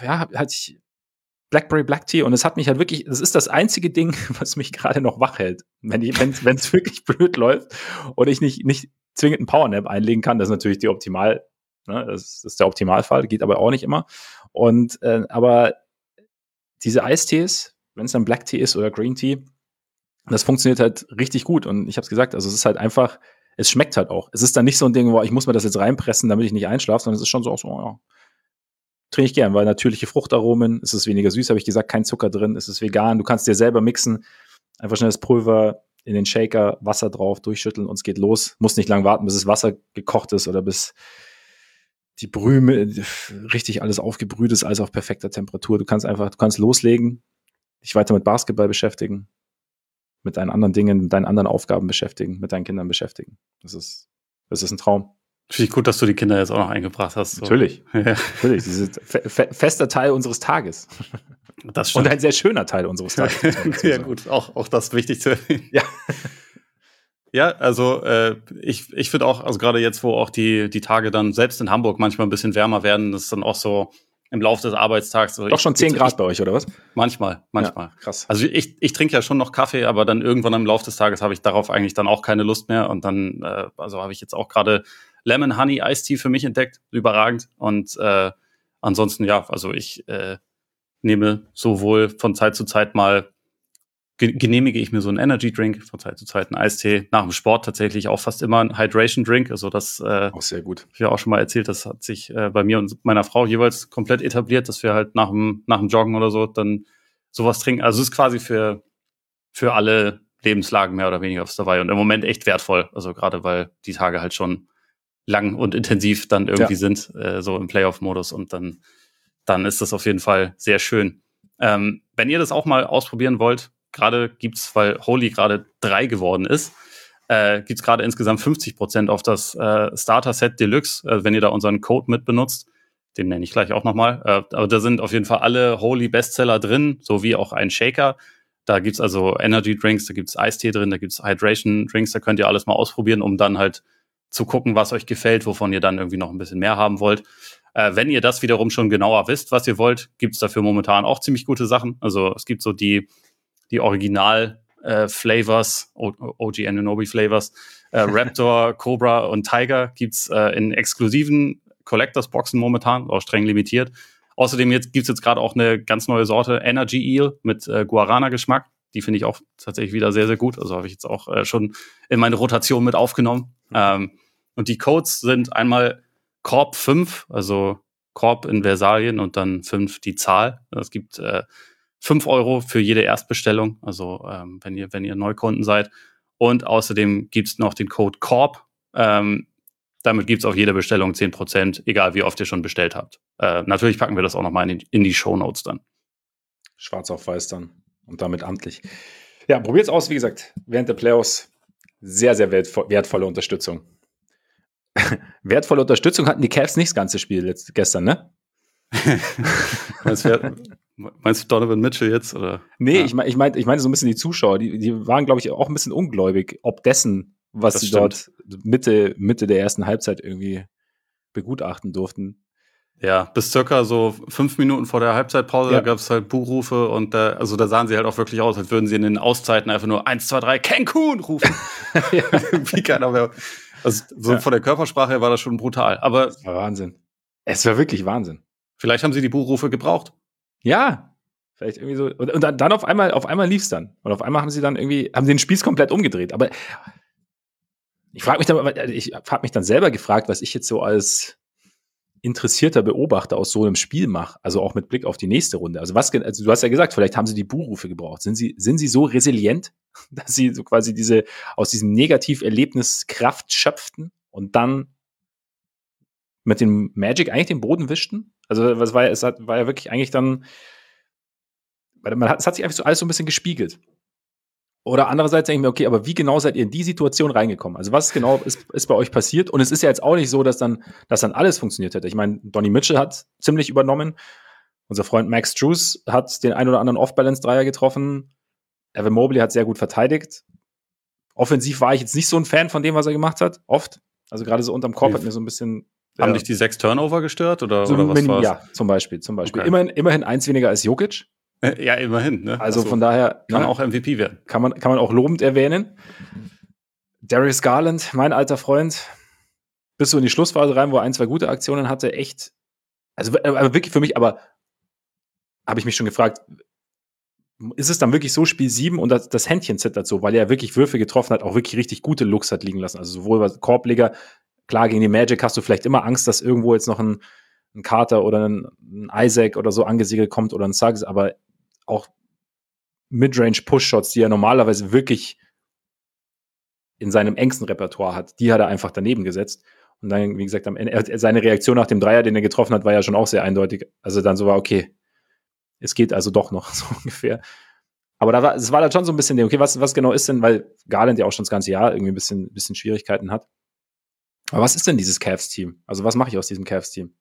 Blackberry Black Tea und es hat mich halt wirklich, das ist das einzige Ding, was mich gerade noch wach hält. Wenn es wirklich blöd läuft und ich nicht zwingend einen Powernap einlegen kann, das ist natürlich die Optimal, ne? Das ist der Optimalfall, geht aber auch nicht immer. Und aber diese Eistees, wenn es dann Black Tea ist oder Green Tea, das funktioniert halt richtig gut. Und ich habe es gesagt, also es ist halt einfach, es schmeckt halt auch. Es ist dann nicht so ein Ding, wo ich muss mir das jetzt reinpressen, damit ich nicht einschlafe, sondern es ist schon so, ja, trinke ich gern, weil natürliche Fruchtaromen, es ist weniger süß, habe ich gesagt, kein Zucker drin, es ist vegan, du kannst dir selber mixen, einfach schnell das Pulver in den Shaker, Wasser drauf, durchschütteln und es geht los. Muss nicht lang warten, bis das Wasser gekocht ist oder bis die Brühe richtig alles aufgebrüht ist, alles auf perfekter Temperatur. Du kannst loslegen, dich weiter mit Basketball beschäftigen, mit deinen anderen Dingen, mit deinen anderen Aufgaben beschäftigen, mit deinen Kindern beschäftigen. Das ist ein Traum. Finde ich gut, dass du die Kinder jetzt auch noch eingebracht hast. So. Natürlich. Ja. Natürlich. Dieses fester Teil unseres Tages. Das stimmt. Und ein sehr schöner Teil unseres Tages. Ja, gut. Auch das wichtig zu erwähnen. Ja. Ja, also ich finde auch, also gerade jetzt, wo auch die Tage dann selbst in Hamburg manchmal ein bisschen wärmer werden, das ist dann auch so im Laufe des Arbeitstags. So, doch schon 10 Grad bei euch, oder was? Manchmal. Ja, krass. Also ich trinke ja schon noch Kaffee, aber dann irgendwann im Laufe des Tages habe ich darauf eigentlich dann auch keine Lust mehr. Und dann, also habe ich jetzt auch gerade Lemon Honey Iced Tea für mich entdeckt. Überragend. Und ansonsten, ja, also ich nehme sowohl von Zeit zu Zeit mal, genehmige ich mir so einen Energy Drink, von Zeit zu Zeit einen Eistee. Nach dem Sport tatsächlich auch fast immer ein Hydration Drink. Also das auch sehr gut. Hab ich ja auch schon mal erzählt, das hat sich bei mir und meiner Frau jeweils komplett etabliert, dass wir halt nach dem Joggen oder so dann sowas trinken. Also es ist quasi für alle Lebenslagen mehr oder weniger was dabei und im Moment echt wertvoll. Also gerade weil die Tage halt schon lang und intensiv dann irgendwie sind, so im Playoff-Modus und dann ist das auf jeden Fall sehr schön. Wenn ihr das auch mal ausprobieren wollt, gerade gibt's, weil Holy gerade 3 geworden ist, gibt's gerade insgesamt 50% auf das Starter-Set Deluxe, wenn ihr da unseren Code mit benutzt. Den nenne ich gleich auch nochmal. Aber da sind auf jeden Fall alle Holy-Bestseller drin, sowie auch ein Shaker. Da gibt's also Energy-Drinks, da gibt's Eistee drin, da gibt's Hydration-Drinks, da könnt ihr alles mal ausprobieren, um dann halt zu gucken, was euch gefällt, wovon ihr dann irgendwie noch ein bisschen mehr haben wollt. Wenn ihr das wiederum schon genauer wisst, was ihr wollt, gibt's dafür momentan auch ziemlich gute Sachen. Also es gibt so die Original-Flavors, OG Anunoby Flavors, Raptor, Cobra und Tiger gibt's in exklusiven Collectors-Boxen momentan, auch streng limitiert. Außerdem gibt's jetzt gerade auch eine ganz neue Sorte, Energy Eel mit Guarana-Geschmack. Die finde ich auch tatsächlich wieder sehr, sehr gut. Also habe ich jetzt auch schon in meine Rotation mit aufgenommen. Und die Codes sind einmal Korb 5, also Korb in Versalien und dann 5 die Zahl. Es gibt 5 € für jede Erstbestellung, also wenn ihr Neukunden seid. Und außerdem gibt's noch den Code Korb. Damit gibt's auf jede Bestellung 10%, egal wie oft ihr schon bestellt habt. Natürlich packen wir das auch nochmal in die Shownotes dann. Schwarz auf weiß dann und damit amtlich. Ja, probiert's aus, wie gesagt, während der Playoffs. Sehr, sehr wertvolle Unterstützung. Wertvolle Unterstützung hatten die Cavs nicht das ganze Spiel gestern, ne? Meinst du Donovan Mitchell jetzt? Oder? Nee, ja. Ich meine so ein bisschen die Zuschauer. Die waren, glaube ich, auch ein bisschen ungläubig, ob dessen, was das sie stimmt. Dort Mitte der ersten Halbzeit irgendwie begutachten durften. Ja, bis circa so 5 Minuten vor der Halbzeitpause gab es halt Buhrufe und da sahen sie halt auch wirklich aus, als würden sie in den Auszeiten einfach nur 1, 2, 3 Cancun rufen. Wie keiner mehr. Also so von der Körpersprache her war das schon brutal. Aber das war Wahnsinn. Es war wirklich Wahnsinn. Vielleicht haben sie die Buhrufe gebraucht. Ja, vielleicht irgendwie so. Und dann auf einmal lief's dann. Und auf einmal haben sie den Spieß komplett umgedreht. Aber ich frage mich dann selber gefragt, was ich jetzt so als interessierter Beobachter aus so einem Spiel mache, also auch mit Blick auf die nächste Runde. Also du hast ja gesagt, vielleicht haben sie die Buhrufe gebraucht. Sind sie so resilient, dass sie so quasi aus diesem Negativerlebnis Kraft schöpften und dann mit dem Magic eigentlich den Boden wischten? Also es war ja wirklich eigentlich dann, es hat sich einfach so alles so ein bisschen gespiegelt. Oder andererseits denke ich mir, okay, aber wie genau seid ihr in die Situation reingekommen? Also was genau ist bei euch passiert? Und es ist ja jetzt auch nicht so, dass dann alles funktioniert hätte. Ich meine, Donnie Mitchell hat ziemlich übernommen. Unser Freund Max Strus hat den ein oder anderen Off-Balance-Dreier getroffen. Evan Mobley hat sehr gut verteidigt. Offensiv war ich jetzt nicht so ein Fan von dem, was er gemacht hat, oft. Also gerade so unterm Korb hat mir so ein bisschen. Haben dich die 6 Turnover gestört oder was war's? Ja, zum Beispiel. Okay. Immerhin eins weniger als Jokic. Ja, immerhin. Ne? Also von daher kann auch MVP werden. Kann man auch lobend erwähnen. Darius Garland, mein alter Freund, bis so in die Schlussphase rein, wo er 1, 2 gute Aktionen hatte, echt. Also wirklich für mich, aber habe ich mich schon gefragt, ist es dann wirklich so Spiel 7 und das Händchen zittert so, weil er wirklich Würfe getroffen hat, auch wirklich richtig gute Looks hat liegen lassen. Also sowohl bei Korbleger, klar, gegen die Magic hast du vielleicht immer Angst, dass irgendwo jetzt noch ein Carter oder ein Isaac oder so angesiedelt kommt oder ein Suggs, aber auch Midrange-Push-Shots, die er normalerweise wirklich in seinem engsten Repertoire hat, die hat er einfach daneben gesetzt. Und dann, wie gesagt, am Ende, seine Reaktion nach dem Dreier, den er getroffen hat, war ja schon auch sehr eindeutig. Also dann so war, okay, es geht also doch noch, so ungefähr. Aber es war dann schon so ein bisschen, okay, was genau ist denn, weil Garland ja auch schon das ganze Jahr irgendwie ein bisschen Schwierigkeiten hat. Aber was ist denn dieses Cavs-Team? Also was mache ich aus diesem Cavs-Team?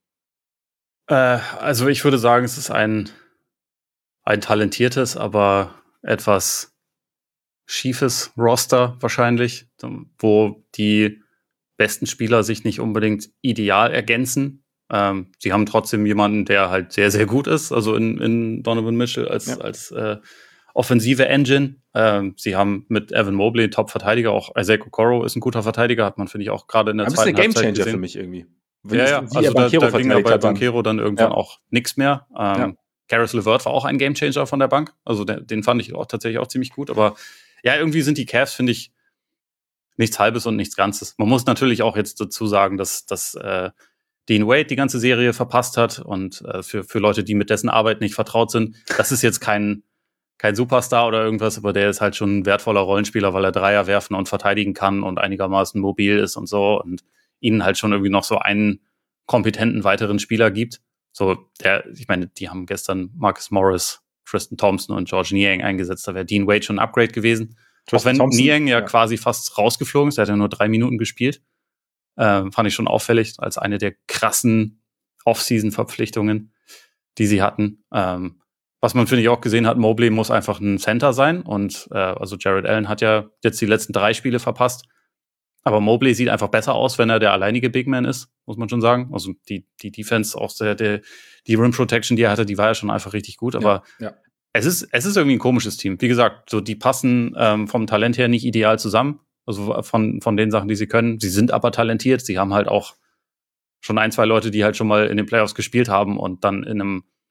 Also ich würde sagen, es ist ein talentiertes, aber etwas schiefes Roster wahrscheinlich, wo die besten Spieler sich nicht unbedingt ideal ergänzen. Sie haben trotzdem jemanden, der halt sehr, sehr gut ist, also in Donovan Mitchell als offensive Engine. Sie haben mit Evan Mobley einen Top-Verteidiger, auch Isaac Okoro ist ein guter Verteidiger, hat man, finde ich, auch gerade in der zweiten Halbzeit gesehen. Gamechanger für mich irgendwie. Ja, also da ging ja bei Banchero dann irgendwann auch nichts mehr. Caris LeVert war auch ein Gamechanger von der Bank, also den fand ich auch tatsächlich auch ziemlich gut, aber ja, irgendwie sind die Cavs, finde ich, nichts Halbes und nichts Ganzes. Man muss natürlich auch jetzt dazu sagen, dass Dean Wade die ganze Serie verpasst hat und für Leute, die mit dessen Arbeit nicht vertraut sind, das ist jetzt kein Superstar oder irgendwas, aber der ist halt schon ein wertvoller Rollenspieler, weil er Dreier werfen und verteidigen kann und einigermaßen mobil ist und so und ihnen halt schon irgendwie noch so einen kompetenten weiteren Spieler gibt. So, ich meine, die haben gestern Marcus Morris, Tristan Thompson und George Niang eingesetzt, da wäre Dean Wade schon ein Upgrade gewesen. Auch wenn Niang ja quasi fast rausgeflogen ist, er hat ja nur 3 Minuten gespielt. Fand ich schon auffällig, als eine der krassen Off-Season-Verpflichtungen, die sie hatten. Was man, finde ich, auch gesehen hat, Mobley muss einfach ein Center sein. Und also Jared Allen hat ja jetzt die letzten 3 Spiele verpasst. Aber Mobley sieht einfach besser aus, wenn er der alleinige Big Man ist, muss man schon sagen. Also die Defense, auch die Rim Protection, die er hatte, die war ja schon einfach richtig gut. Aber es ist irgendwie ein komisches Team. Wie gesagt, so die passen vom Talent her nicht ideal zusammen. Also von den Sachen, die sie können. Sie sind aber talentiert. Sie haben halt auch schon 1, 2 Leute, die halt schon mal in den Playoffs gespielt haben und dann in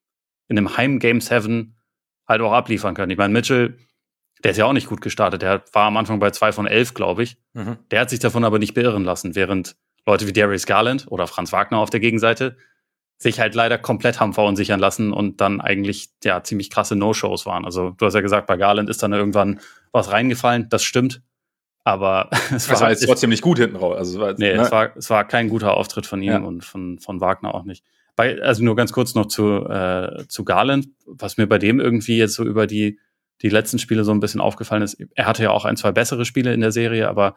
einem Heim-Game 7 halt auch abliefern können. Ich meine, Mitchell, der ist ja auch nicht gut gestartet. Der war am Anfang bei 2 von 11, glaube ich. Mhm. Der hat sich davon aber nicht beirren lassen, während Leute wie Darius Garland oder Franz Wagner auf der Gegenseite sich halt leider komplett haben verunsichern lassen und dann eigentlich ziemlich krasse No-Shows waren. Also du hast ja gesagt, bei Garland ist dann irgendwann was reingefallen. Das stimmt. Aber es war jetzt trotzdem nicht gut hinten raus. Also, es war kein guter Auftritt von ihm und von Wagner auch nicht. Also nur ganz kurz noch zu Garland, was mir bei dem irgendwie jetzt so über die letzten Spiele so ein bisschen aufgefallen ist. Er hatte ja auch 1, 2 bessere Spiele in der Serie, aber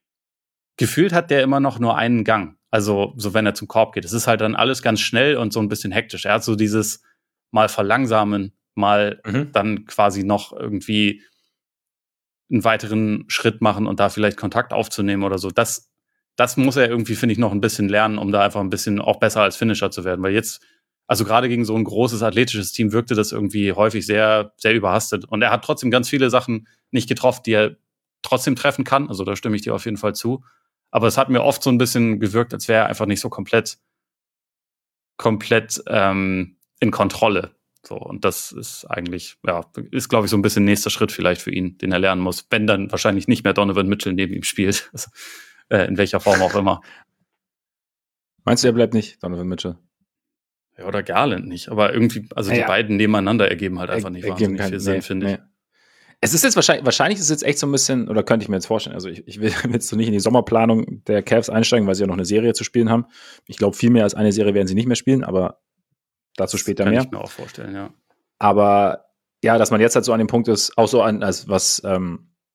gefühlt hat der immer noch nur einen Gang. Also so wenn er zum Korb geht. Es ist halt dann alles ganz schnell und so ein bisschen hektisch. Er hat so dieses mal verlangsamen, mal dann quasi noch irgendwie einen weiteren Schritt machen und da vielleicht Kontakt aufzunehmen oder so. Das muss er irgendwie, finde ich, noch ein bisschen lernen, um da einfach ein bisschen auch besser als Finisher zu werden. Weil jetzt, also gerade gegen so ein großes athletisches Team wirkte das irgendwie häufig sehr, sehr überhastet. Und er hat trotzdem ganz viele Sachen nicht getroffen, die er trotzdem treffen kann. Also da stimme ich dir auf jeden Fall zu. Aber es hat mir oft so ein bisschen gewirkt, als wäre er einfach nicht so komplett in Kontrolle. So, und das ist eigentlich, ist, glaube ich, so ein bisschen nächster Schritt vielleicht für ihn, den er lernen muss, wenn dann wahrscheinlich nicht mehr Donovan Mitchell neben ihm spielt. Also, in welcher Form auch immer. Meinst du, er bleibt nicht, Donovan Mitchell? Ja, oder Garland nicht. Aber irgendwie, also die beiden nebeneinander ergeben halt einfach nicht wahnsinnig viel Sinn, finde ich. Es ist jetzt wahrscheinlich ist es jetzt echt so ein bisschen, oder könnte ich mir jetzt vorstellen, also ich will jetzt so nicht in die Sommerplanung der Cavs einsteigen, weil sie ja noch eine Serie zu spielen haben. Ich glaube, viel mehr als eine Serie werden sie nicht mehr spielen, aber dazu später mehr. Kann ich mir auch vorstellen, ja. Aber ja, dass man jetzt halt so an dem Punkt ist, auch so was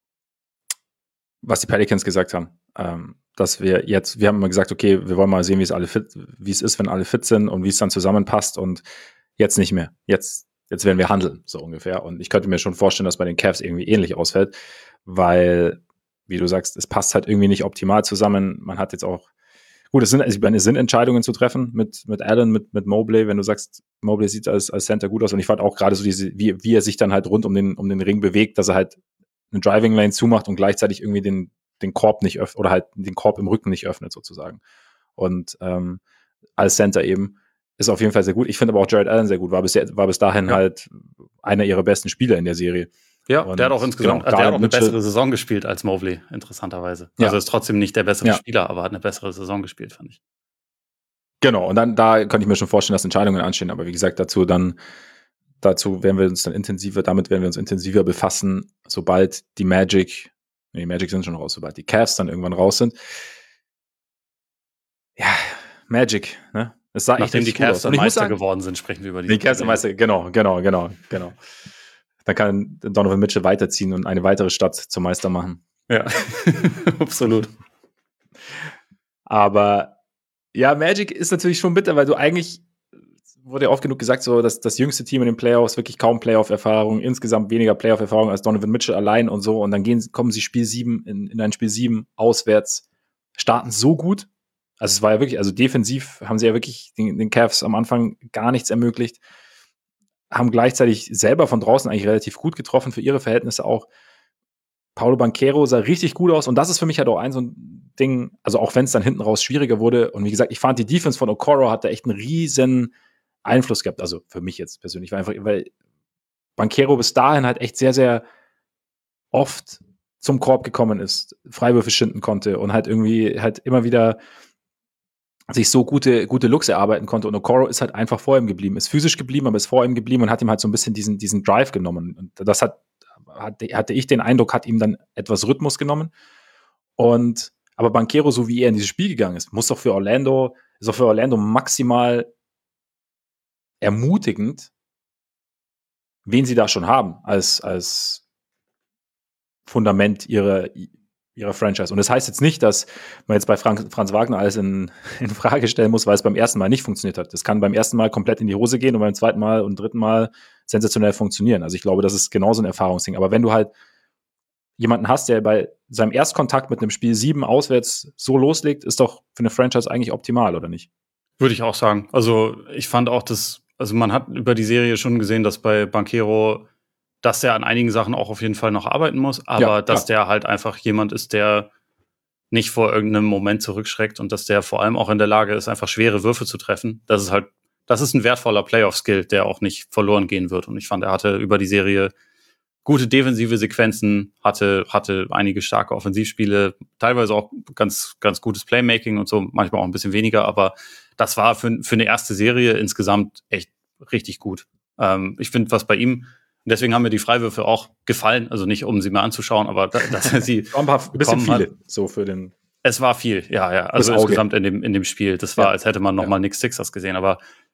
was die Pelicans gesagt haben. Dass wir haben immer gesagt, okay, wir wollen mal sehen, wie es ist, wenn alle fit sind und wie es dann zusammenpasst und jetzt nicht mehr. Jetzt werden wir handeln, so ungefähr. Und ich könnte mir schon vorstellen, dass bei den Cavs irgendwie ähnlich ausfällt, weil, wie du sagst, es passt halt irgendwie nicht optimal zusammen. Man hat jetzt auch, gut, es sind Entscheidungen zu treffen mit Allen, mit Mobley, wenn du sagst, Mobley sieht als Center gut aus und ich fand auch gerade so wie er sich dann halt rund um den Ring bewegt, dass er halt eine Driving Lane zumacht und gleichzeitig irgendwie den Korb nicht öffnet oder halt den Korb im Rücken nicht öffnet sozusagen. Und als Center eben ist auf jeden Fall sehr gut. Ich finde aber auch Jared Allen sehr gut. War bis dahin halt einer ihrer besten Spieler in der Serie. Ja, und der hat auch insgesamt der hat auch eine bessere Saison gespielt als Mobley, interessanterweise. Also ist trotzdem nicht der bessere Spieler, aber hat eine bessere Saison gespielt, fand ich. Genau, und dann da könnte ich mir schon vorstellen, dass Entscheidungen anstehen. Aber wie gesagt, dazu werden wir uns intensiver befassen, sobald die Magic sind schon raus, sobald die Cavs dann irgendwann raus sind. Ja, Magic, ne? Es sah nachdem die Cavs dann Meister geworden sind, sprechen wir über die Cavs Meister, genau. Dann kann Donovan Mitchell weiterziehen und eine weitere Stadt zum Meister machen. Ja, absolut. Aber ja, Magic ist natürlich schon bitter, weil du eigentlich, wurde ja oft genug gesagt, so dass das jüngste Team in den Playoffs, wirklich kaum Playoff-Erfahrung, insgesamt weniger Playoff-Erfahrung als Donovan Mitchell allein und so. Und dann kommen sie in ein Spiel 7 auswärts, starten so gut. Also es war ja wirklich, also defensiv haben sie ja wirklich den Cavs am Anfang gar nichts ermöglicht, haben gleichzeitig selber von draußen eigentlich relativ gut getroffen, für ihre Verhältnisse auch. Paolo Banchero sah richtig gut aus und das ist für mich halt auch so ein Ding, also auch wenn es dann hinten raus schwieriger wurde und wie gesagt, ich fand die Defense von Okoro hat da echt einen riesen Einfluss gehabt, also für mich jetzt persönlich, weil Banchero bis dahin halt echt sehr, sehr oft zum Korb gekommen ist, Freiwürfe schinden konnte und halt irgendwie halt immer wieder sich so gute Looks erarbeiten konnte. Und Okoro ist halt einfach vor ihm geblieben, ist physisch geblieben, aber ist vor ihm geblieben und hat ihm halt so ein bisschen diesen Drive genommen. Und das hatte ich den Eindruck, hat ihm dann etwas Rhythmus genommen. Aber Banchero, so wie er in dieses Spiel gegangen ist, ist auch für Orlando maximal ermutigend, wen sie da schon haben als Fundament ihrer Franchise. Und das heißt jetzt nicht, dass man jetzt bei Franz Wagner alles in Frage stellen muss, weil es beim ersten Mal nicht funktioniert hat. Das kann beim ersten Mal komplett in die Hose gehen und beim zweiten Mal und dritten Mal sensationell funktionieren. Also ich glaube, das ist genauso ein Erfahrungsding. Aber wenn du halt jemanden hast, der bei seinem Erstkontakt mit einem Spiel 7 auswärts so loslegt, ist doch für eine Franchise eigentlich optimal, oder nicht? Würde ich auch sagen. Also ich fand auch, man hat über die Serie schon gesehen, dass bei Banchero, dass der an einigen Sachen auch auf jeden Fall noch arbeiten muss, aber dass der halt einfach jemand ist, der nicht vor irgendeinem Moment zurückschreckt und dass der vor allem auch in der Lage ist, einfach schwere Würfe zu treffen. Das ist ein wertvoller Playoff-Skill, der auch nicht verloren gehen wird. Und ich fand, er hatte über die Serie gute defensive Sequenzen, hatte einige starke Offensivspiele, teilweise auch ganz, ganz gutes Playmaking und so, manchmal auch ein bisschen weniger, aber das war für eine erste Serie insgesamt echt richtig gut. Ich finde, was bei ihm, deswegen haben mir die Freiwürfe auch gefallen, also nicht, um sie mal anzuschauen, aber dass er sie ein bisschen viele, hat. So für den. Es war viel, ja. Also insgesamt in dem Spiel. Das war, als hätte man noch mal Nick Sixers gesehen, aber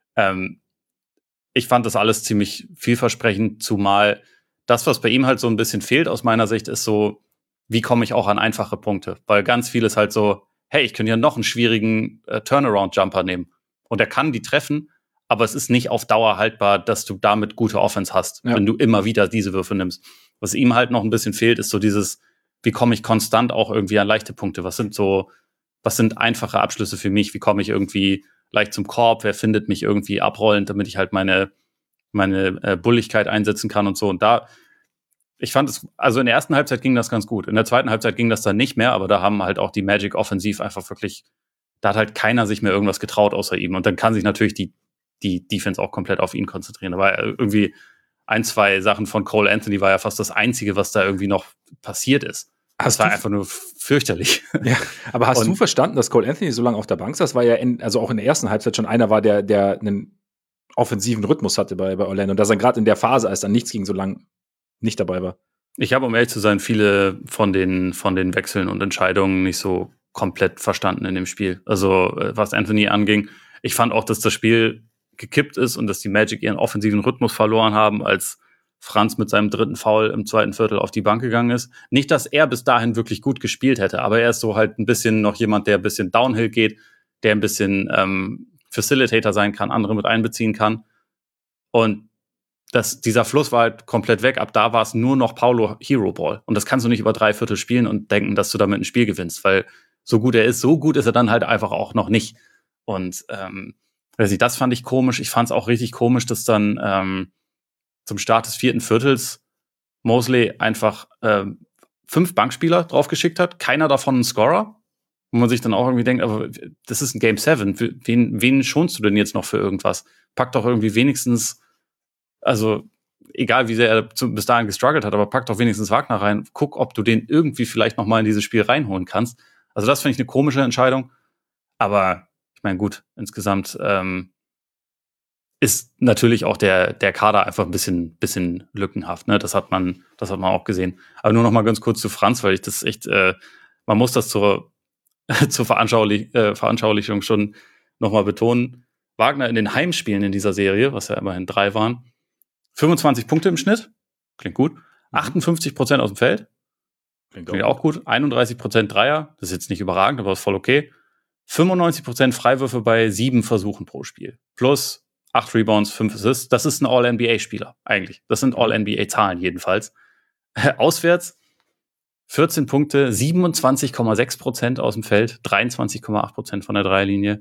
ich fand das alles ziemlich vielversprechend, zumal das, was bei ihm halt so ein bisschen fehlt aus meiner Sicht, ist so, wie komme ich auch an einfache Punkte? Weil ganz viel ist halt so, hey, ich könnte ja noch einen schwierigen Turnaround-Jumper nehmen. Und er kann die treffen, aber es ist nicht auf Dauer haltbar, dass du damit gute Offense hast, wenn du immer wieder diese Würfe nimmst. Was ihm halt noch ein bisschen fehlt, ist so dieses, wie komme ich konstant auch irgendwie an leichte Punkte? Was sind einfache Abschlüsse für mich? Wie komme ich irgendwie leicht zum Korb? Wer findet mich irgendwie abrollend, damit ich halt meine Bulligkeit einsetzen kann und so. Und ich fand es, also in der ersten Halbzeit ging das ganz gut. In der zweiten Halbzeit ging das dann nicht mehr, aber da haben halt auch die Magic offensiv einfach wirklich, da hat halt keiner sich mehr irgendwas getraut außer ihm. Und dann kann sich natürlich die Defense auch komplett auf ihn konzentrieren. Aber irgendwie 1-2 Sachen von Cole Anthony war ja fast das Einzige, was da irgendwie noch passiert ist. Das war einfach nur fürchterlich. Ja, aber hast du verstanden, dass Cole Anthony so lange auf der Bank saß? Das war ja also auch in der ersten Halbzeit schon einer war, der einen offensiven Rhythmus hatte bei Orlando. Und dass er gerade in der Phase, als dann nichts ging, so lang nicht dabei war. Ich habe, um ehrlich zu sein, viele von den Wechseln und Entscheidungen nicht so komplett verstanden in dem Spiel. Also was Anthony anging, ich fand auch, dass das Spiel gekippt ist und dass die Magic ihren offensiven Rhythmus verloren haben, als Franz mit seinem 3. Foul im 2. Viertel auf die Bank gegangen ist. Nicht, dass er bis dahin wirklich gut gespielt hätte, aber er ist so halt ein bisschen noch jemand, der ein bisschen Downhill geht, der ein bisschen Facilitator sein kann, andere mit einbeziehen kann. Und dieser Fluss war halt komplett weg. Ab da war es nur noch Paulo Hero Ball. Und das kannst du nicht über 3 Viertel spielen und denken, dass du damit ein Spiel gewinnst, weil so gut ist er dann halt einfach auch noch nicht. Und das fand ich komisch. Ich fand es auch richtig komisch, dass dann zum Start des 4. Viertels Mosley einfach 5 Bankspieler draufgeschickt hat. Keiner davon ein Scorer. Wo man sich dann auch irgendwie denkt, aber das ist ein Game 7. Wen schonst du denn jetzt noch für irgendwas? Pack doch irgendwie wenigstens, also egal wie sehr er bis dahin gestruggelt hat, aber pack doch wenigstens Wagner rein. Guck, ob du den irgendwie vielleicht noch mal in dieses Spiel reinholen kannst. Also das finde ich eine komische Entscheidung. Aber ich meine, gut, insgesamt ist natürlich auch der Kader einfach ein bisschen lückenhaft. Ne? Das hat man auch gesehen. Aber nur noch mal ganz kurz zu Franz, weil ich das echt, man muss das zur Veranschaulichung schon noch mal betonen. Wagner in den Heimspielen in dieser Serie, was ja immerhin 3 waren, 25 Punkte im Schnitt, klingt gut. 58% aus dem Feld, klingt auch gut. 31% Dreier, das ist jetzt nicht überragend, aber ist voll okay. 95% Freiwürfe bei 7 Versuchen pro Spiel. Plus 8 Rebounds, 5 Assists. Das ist ein All-NBA-Spieler eigentlich. Das sind All-NBA-Zahlen jedenfalls. Auswärts 14 Punkte, 27,6% aus dem Feld, 23,8% von der Dreierlinie,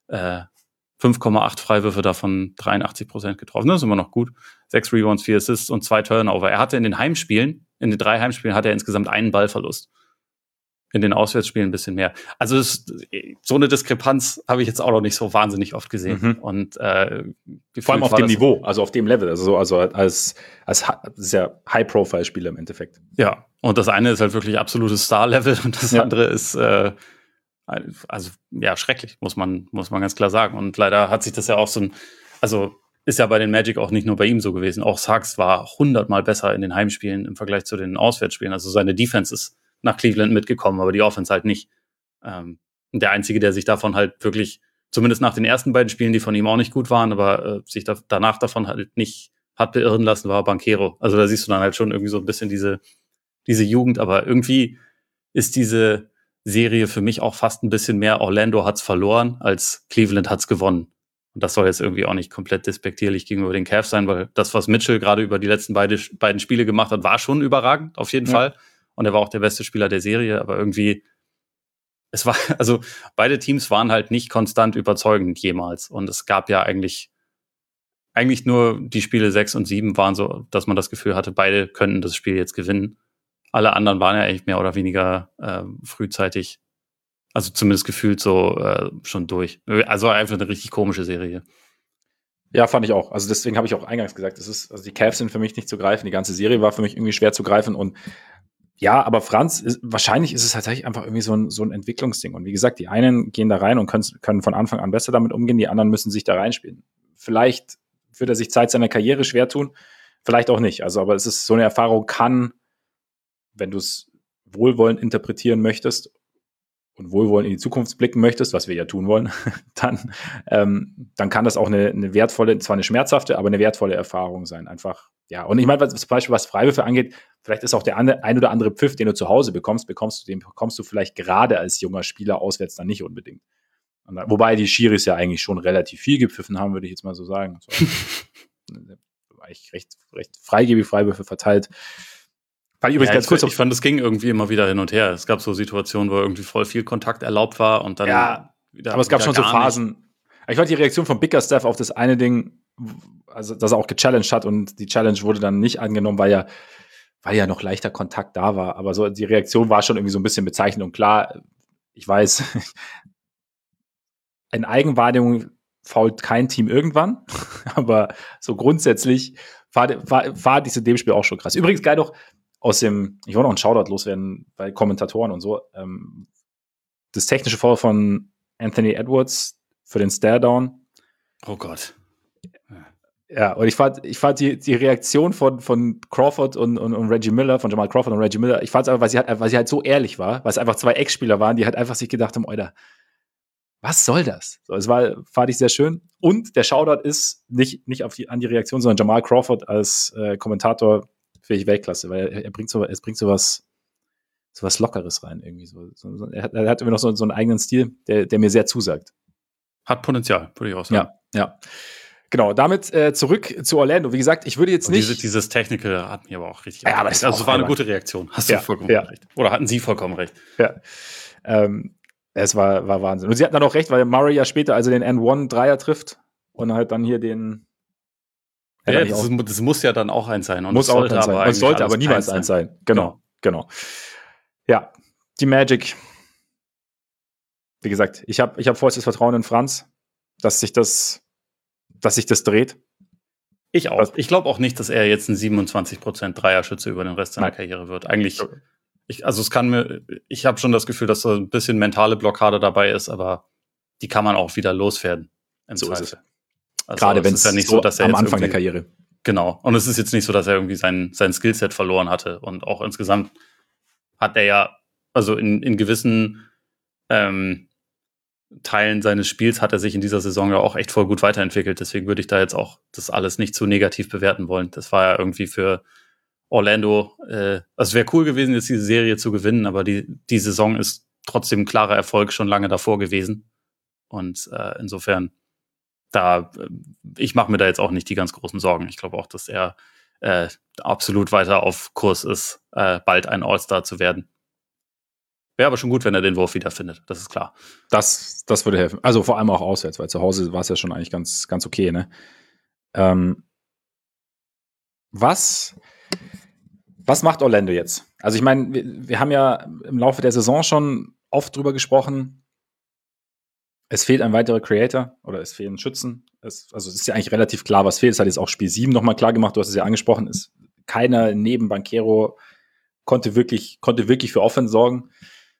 5,8 Freiwürfe, davon 83% getroffen. Das ist immer noch gut. 6 Rebounds, 4 Assists und 2 Turnover. Er hatte in den 3 Heimspielen hat er insgesamt einen Ballverlust. In den Auswärtsspielen ein bisschen mehr. Also so eine Diskrepanz habe ich jetzt auch noch nicht so wahnsinnig oft gesehen. Und vor allem auf dem Niveau, also auf dem Level, also als sehr High-Profile-Spieler im Endeffekt. Ja, und das eine ist halt wirklich absolutes Star-Level und das andere ist schrecklich, muss man ganz klar sagen. Und leider hat sich das ja auch ist ja bei den Magic auch nicht nur bei ihm so gewesen. Auch Suggs war 100-mal besser in den Heimspielen im Vergleich zu den Auswärtsspielen. Also seine Defense ist nach Cleveland mitgekommen, aber die Offense halt nicht. Der Einzige, der sich davon halt wirklich, zumindest nach den ersten beiden Spielen, die von ihm auch nicht gut waren, aber sich danach davon halt nicht hat beirren lassen, war Banchero. Also da siehst du dann halt schon irgendwie so ein bisschen diese Jugend, aber irgendwie ist diese Serie für mich auch fast ein bisschen mehr Orlando hat's verloren, als Cleveland hat's gewonnen. Und das soll jetzt irgendwie auch nicht komplett despektierlich gegenüber den Cavs sein, weil das, was Mitchell gerade über die letzten beiden Spiele gemacht hat, war schon überragend, auf jeden Fall. Und er war auch der beste Spieler der Serie, aber irgendwie, beide Teams waren halt nicht konstant überzeugend jemals. Und es gab ja eigentlich nur die Spiele 6 und 7 waren so, dass man das Gefühl hatte, beide könnten das Spiel jetzt gewinnen. Alle anderen waren ja eigentlich mehr oder weniger frühzeitig, also zumindest gefühlt so schon durch. Also einfach eine richtig komische Serie. Ja, fand ich auch. Also deswegen habe ich auch eingangs gesagt, die Cavs sind für mich nicht zu greifen. Die ganze Serie war für mich irgendwie schwer zu greifen. Und ja, aber wahrscheinlich ist es tatsächlich einfach irgendwie so ein Entwicklungsding. Und wie gesagt, die einen gehen da rein und können von Anfang an besser damit umgehen, die anderen müssen sich da reinspielen. Vielleicht wird er sich Zeit seiner Karriere schwer tun, vielleicht auch nicht. Also, aber es ist so eine Erfahrung wenn du es wohlwollend interpretieren möchtest und wohlwollend in die Zukunft blicken möchtest, was wir ja tun wollen, dann kann das auch eine wertvolle, zwar eine schmerzhafte, aber eine wertvolle Erfahrung sein. Einfach, ja. Und ich meine, zum Beispiel, was Freiwürfe angeht, vielleicht ist auch der ein oder andere Pfiff, den du zu Hause bekommst du vielleicht gerade als junger Spieler auswärts dann nicht unbedingt. Wobei die Schiris ja eigentlich schon relativ viel gepfiffen haben, würde ich jetzt mal so sagen. Eigentlich recht freigebig Freiwürfe verteilt. Ich fand, es ging irgendwie immer wieder hin und her. Es gab so Situationen, wo irgendwie voll viel Kontakt erlaubt war und dann wieder. Aber es gab schon so Phasen. Ich fand die Reaktion von Bickerstaff auf das eine Ding, also dass er auch gechallenged hat und die Challenge wurde dann nicht angenommen, weil ja noch leichter Kontakt da war. Aber so die Reaktion war schon irgendwie so ein bisschen bezeichnend und klar. Ich weiß, in Eigenwahrnehmung fault kein Team irgendwann, aber so grundsätzlich war diese dem Spiel auch schon krass. Übrigens geil noch ich wollte noch einen Shoutout loswerden bei Kommentatoren und so. Das technische Foul von Anthony Edwards für den Stare-Down. Oh Gott. Ja, und ich fand die Reaktion von Crawford und Reggie Miller, von Jamal Crawford und Reggie Miller, ich fand es einfach, weil sie halt so ehrlich war, weil es einfach 2 Ex-Spieler waren, die halt einfach sich gedacht haben, Alter, was soll das? So, fand ich sehr schön. Und der Shoutout ist nicht an die Reaktion, sondern Jamal Crawford als Kommentator finde ich Weltklasse, weil er bringt sowas Lockeres rein irgendwie. Er hat immer noch so einen eigenen Stil, der mir sehr zusagt. Hat Potenzial, würde ich auch sagen. Ja. Genau, damit zurück zu Orlando. Wie gesagt, ich würde jetzt nicht. Dieses Technical hat mir aber auch richtig. Ja, aber das war eine gute Reaktion. Hast du vollkommen recht. Oder hatten Sie vollkommen recht? Ja. Es war Wahnsinn. Und sie hatten dann auch recht, weil Murray ja später also den N1-Dreier trifft und halt dann hier den. Ja, das muss ja dann auch eins sein. Und muss auch eins sein. Es sollte aber niemals eins sein. Genau. Ja, die Magic. Wie gesagt, ich hab vollstes Vertrauen in Franz, dass sich das dreht. Ich auch. Ich glaube auch nicht, dass er jetzt ein 27% Dreierschütze über den Rest seiner Karriere wird. Eigentlich, ich habe schon das Gefühl, dass so ein bisschen mentale Blockade dabei ist, aber die kann man auch wieder loswerden. So ist es. Also gerade wenn es ja nicht so, dass er am Anfang der Karriere. Genau. Und es ist jetzt nicht so, dass er irgendwie sein Skillset verloren hatte. Und auch insgesamt hat er ja, also in gewissen Teilen seines Spiels hat er sich in dieser Saison ja auch echt voll gut weiterentwickelt. Deswegen würde ich da jetzt auch das alles nicht zu negativ bewerten wollen. Das war ja irgendwie für Orlando, also es wäre cool gewesen, jetzt diese Serie zu gewinnen, aber die Saison ist trotzdem ein klarer Erfolg schon lange davor gewesen. Und insofern, ich mache mir da jetzt auch nicht die ganz großen Sorgen. Ich glaube auch, dass er absolut weiter auf Kurs ist, bald ein All-Star zu werden. Wäre aber schon gut, wenn er den Wurf wiederfindet, das ist klar. Das würde helfen. Also vor allem auch auswärts, weil zu Hause war es ja schon eigentlich ganz, ganz okay, ne? Was macht Orlando jetzt? Also ich meine, wir haben ja im Laufe der Saison schon oft drüber gesprochen, es fehlt ein weiterer Creator oder es fehlen Schützen. Es ist ja eigentlich relativ klar, was fehlt. Es hat jetzt auch Spiel 7 nochmal klar gemacht, du hast es ja angesprochen, keiner neben Banchero konnte wirklich für Offense sorgen.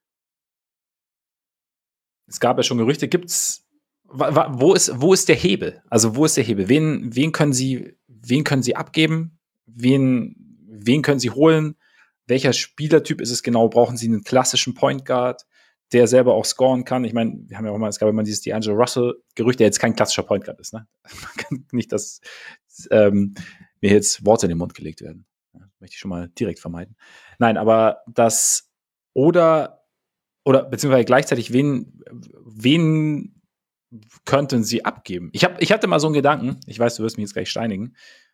Es gab ja schon Gerüchte, wo ist der Hebel? Also wo ist der Hebel? Wen können sie abgeben? Wen können sie holen? Welcher Spielertyp ist es genau? Brauchen sie einen klassischen Point Guard, der selber auch scoren kann? Ich meine, wir haben ja auch mal, es gab immer dieses D'Angelo Russell-Gerücht, der jetzt kein klassischer Point Guard ist, ne? Nicht, dass mir jetzt Worte in den Mund gelegt werden. Das möchte ich schon mal direkt vermeiden. Nein, aber oder beziehungsweise gleichzeitig, wen könnten sie abgeben? Ich hatte mal so einen Gedanken, ich weiß, du wirst mich jetzt gleich steinigen,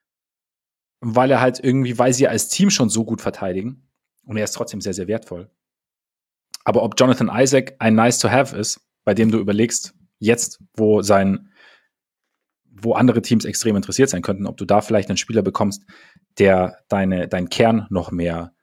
weil sie als Team schon so gut verteidigen und er ist trotzdem sehr, sehr wertvoll. Aber ob Jonathan Isaac ein Nice-to-have ist, bei dem du überlegst, jetzt, wo andere Teams extrem interessiert sein könnten, ob du da vielleicht einen Spieler bekommst, der deinen Kern noch mehr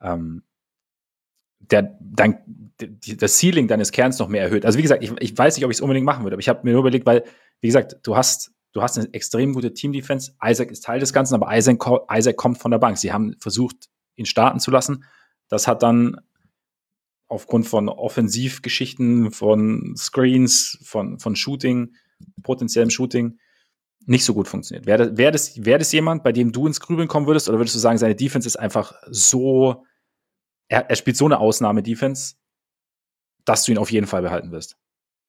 das Ceiling deines Kerns noch mehr erhöht. Also wie gesagt, ich weiß nicht, ob ich es unbedingt machen würde, aber ich habe mir nur überlegt, weil, wie gesagt, du hast eine extrem gute Team-Defense. Isaac ist Teil des Ganzen, aber Isaac kommt von der Bank. Sie haben versucht, ihn starten zu lassen. Das hat dann aufgrund von Offensivgeschichten, von Screens, von Shooting, potenziellem Shooting, nicht so gut funktioniert. Wäre das jemand, bei dem du ins Grübeln kommen würdest, oder würdest du sagen, seine Defense ist einfach so, er spielt so eine Ausnahme-Defense, dass du ihn auf jeden Fall behalten wirst?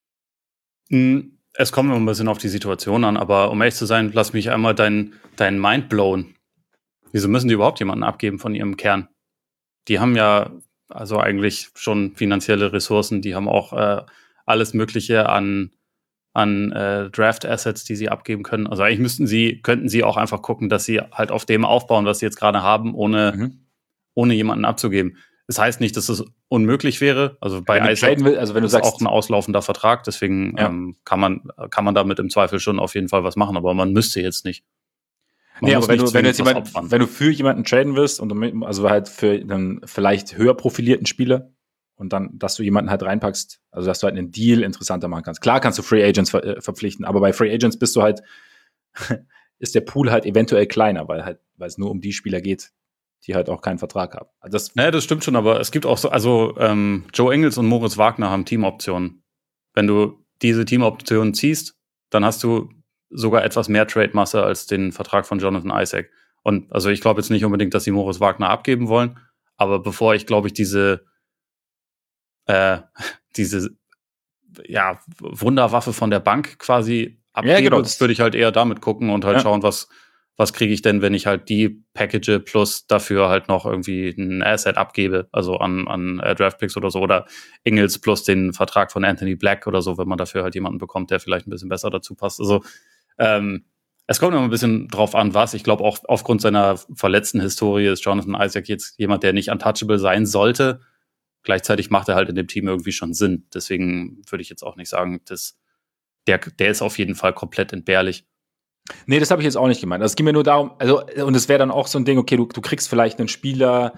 Es kommt immer ein bisschen auf die Situation an, aber um ehrlich zu sein, lass mich einmal dein Mind blown. Wieso müssen die überhaupt jemanden abgeben von ihrem Kern? Die haben ja also eigentlich schon finanzielle Ressourcen, die haben auch alles Mögliche an Draft-Assets, die sie abgeben können. Also eigentlich könnten sie auch einfach gucken, dass sie halt auf dem aufbauen, was sie jetzt gerade haben, ohne jemanden abzugeben. Das heißt nicht, dass es unmöglich wäre. Also bei Isaac wenn du sagst, auch ein auslaufender Vertrag, deswegen kann man damit im Zweifel schon auf jeden Fall was machen, aber man müsste jetzt nicht. Aber wenn du für jemanden traden willst und also halt für einen vielleicht höher profilierten Spieler und dann, dass du jemanden halt reinpackst, also dass du halt einen Deal interessanter machen kannst. Klar kannst du Free Agents verpflichten, aber bei Free Agents ist der Pool halt eventuell kleiner, weil es nur um die Spieler geht, die halt auch keinen Vertrag haben. Also das stimmt schon, aber es gibt auch so, Joe Ingles und Moritz Wagner haben Teamoptionen. Wenn du diese Teamoptionen ziehst, dann hast du sogar etwas mehr Trade-Masse als den Vertrag von Jonathan Isaac. Und also ich glaube jetzt nicht unbedingt, dass sie Moritz Wagner abgeben wollen, aber bevor ich, glaube ich, diese Wunderwaffe von der Bank quasi abgebe, Ja, genau. würde ich halt eher damit gucken und halt schauen, was kriege ich denn, wenn ich halt die Package plus dafür halt noch irgendwie ein Asset abgebe, also an Draftpicks oder so, oder Ingles plus den Vertrag von Anthony Black oder so, wenn man dafür halt jemanden bekommt, der vielleicht ein bisschen besser dazu passt. Also es kommt immer ein bisschen drauf an, was. Ich glaube, auch aufgrund seiner verletzten Historie ist Jonathan Isaac jetzt jemand, der nicht untouchable sein sollte. Gleichzeitig macht er halt in dem Team irgendwie schon Sinn. Deswegen würde ich jetzt auch nicht sagen, dass der ist auf jeden Fall komplett entbehrlich. Nee, das habe ich jetzt auch nicht gemeint. Also, es ging mir nur darum, also, und es wäre dann auch so ein Ding, okay, du kriegst vielleicht einen Spieler,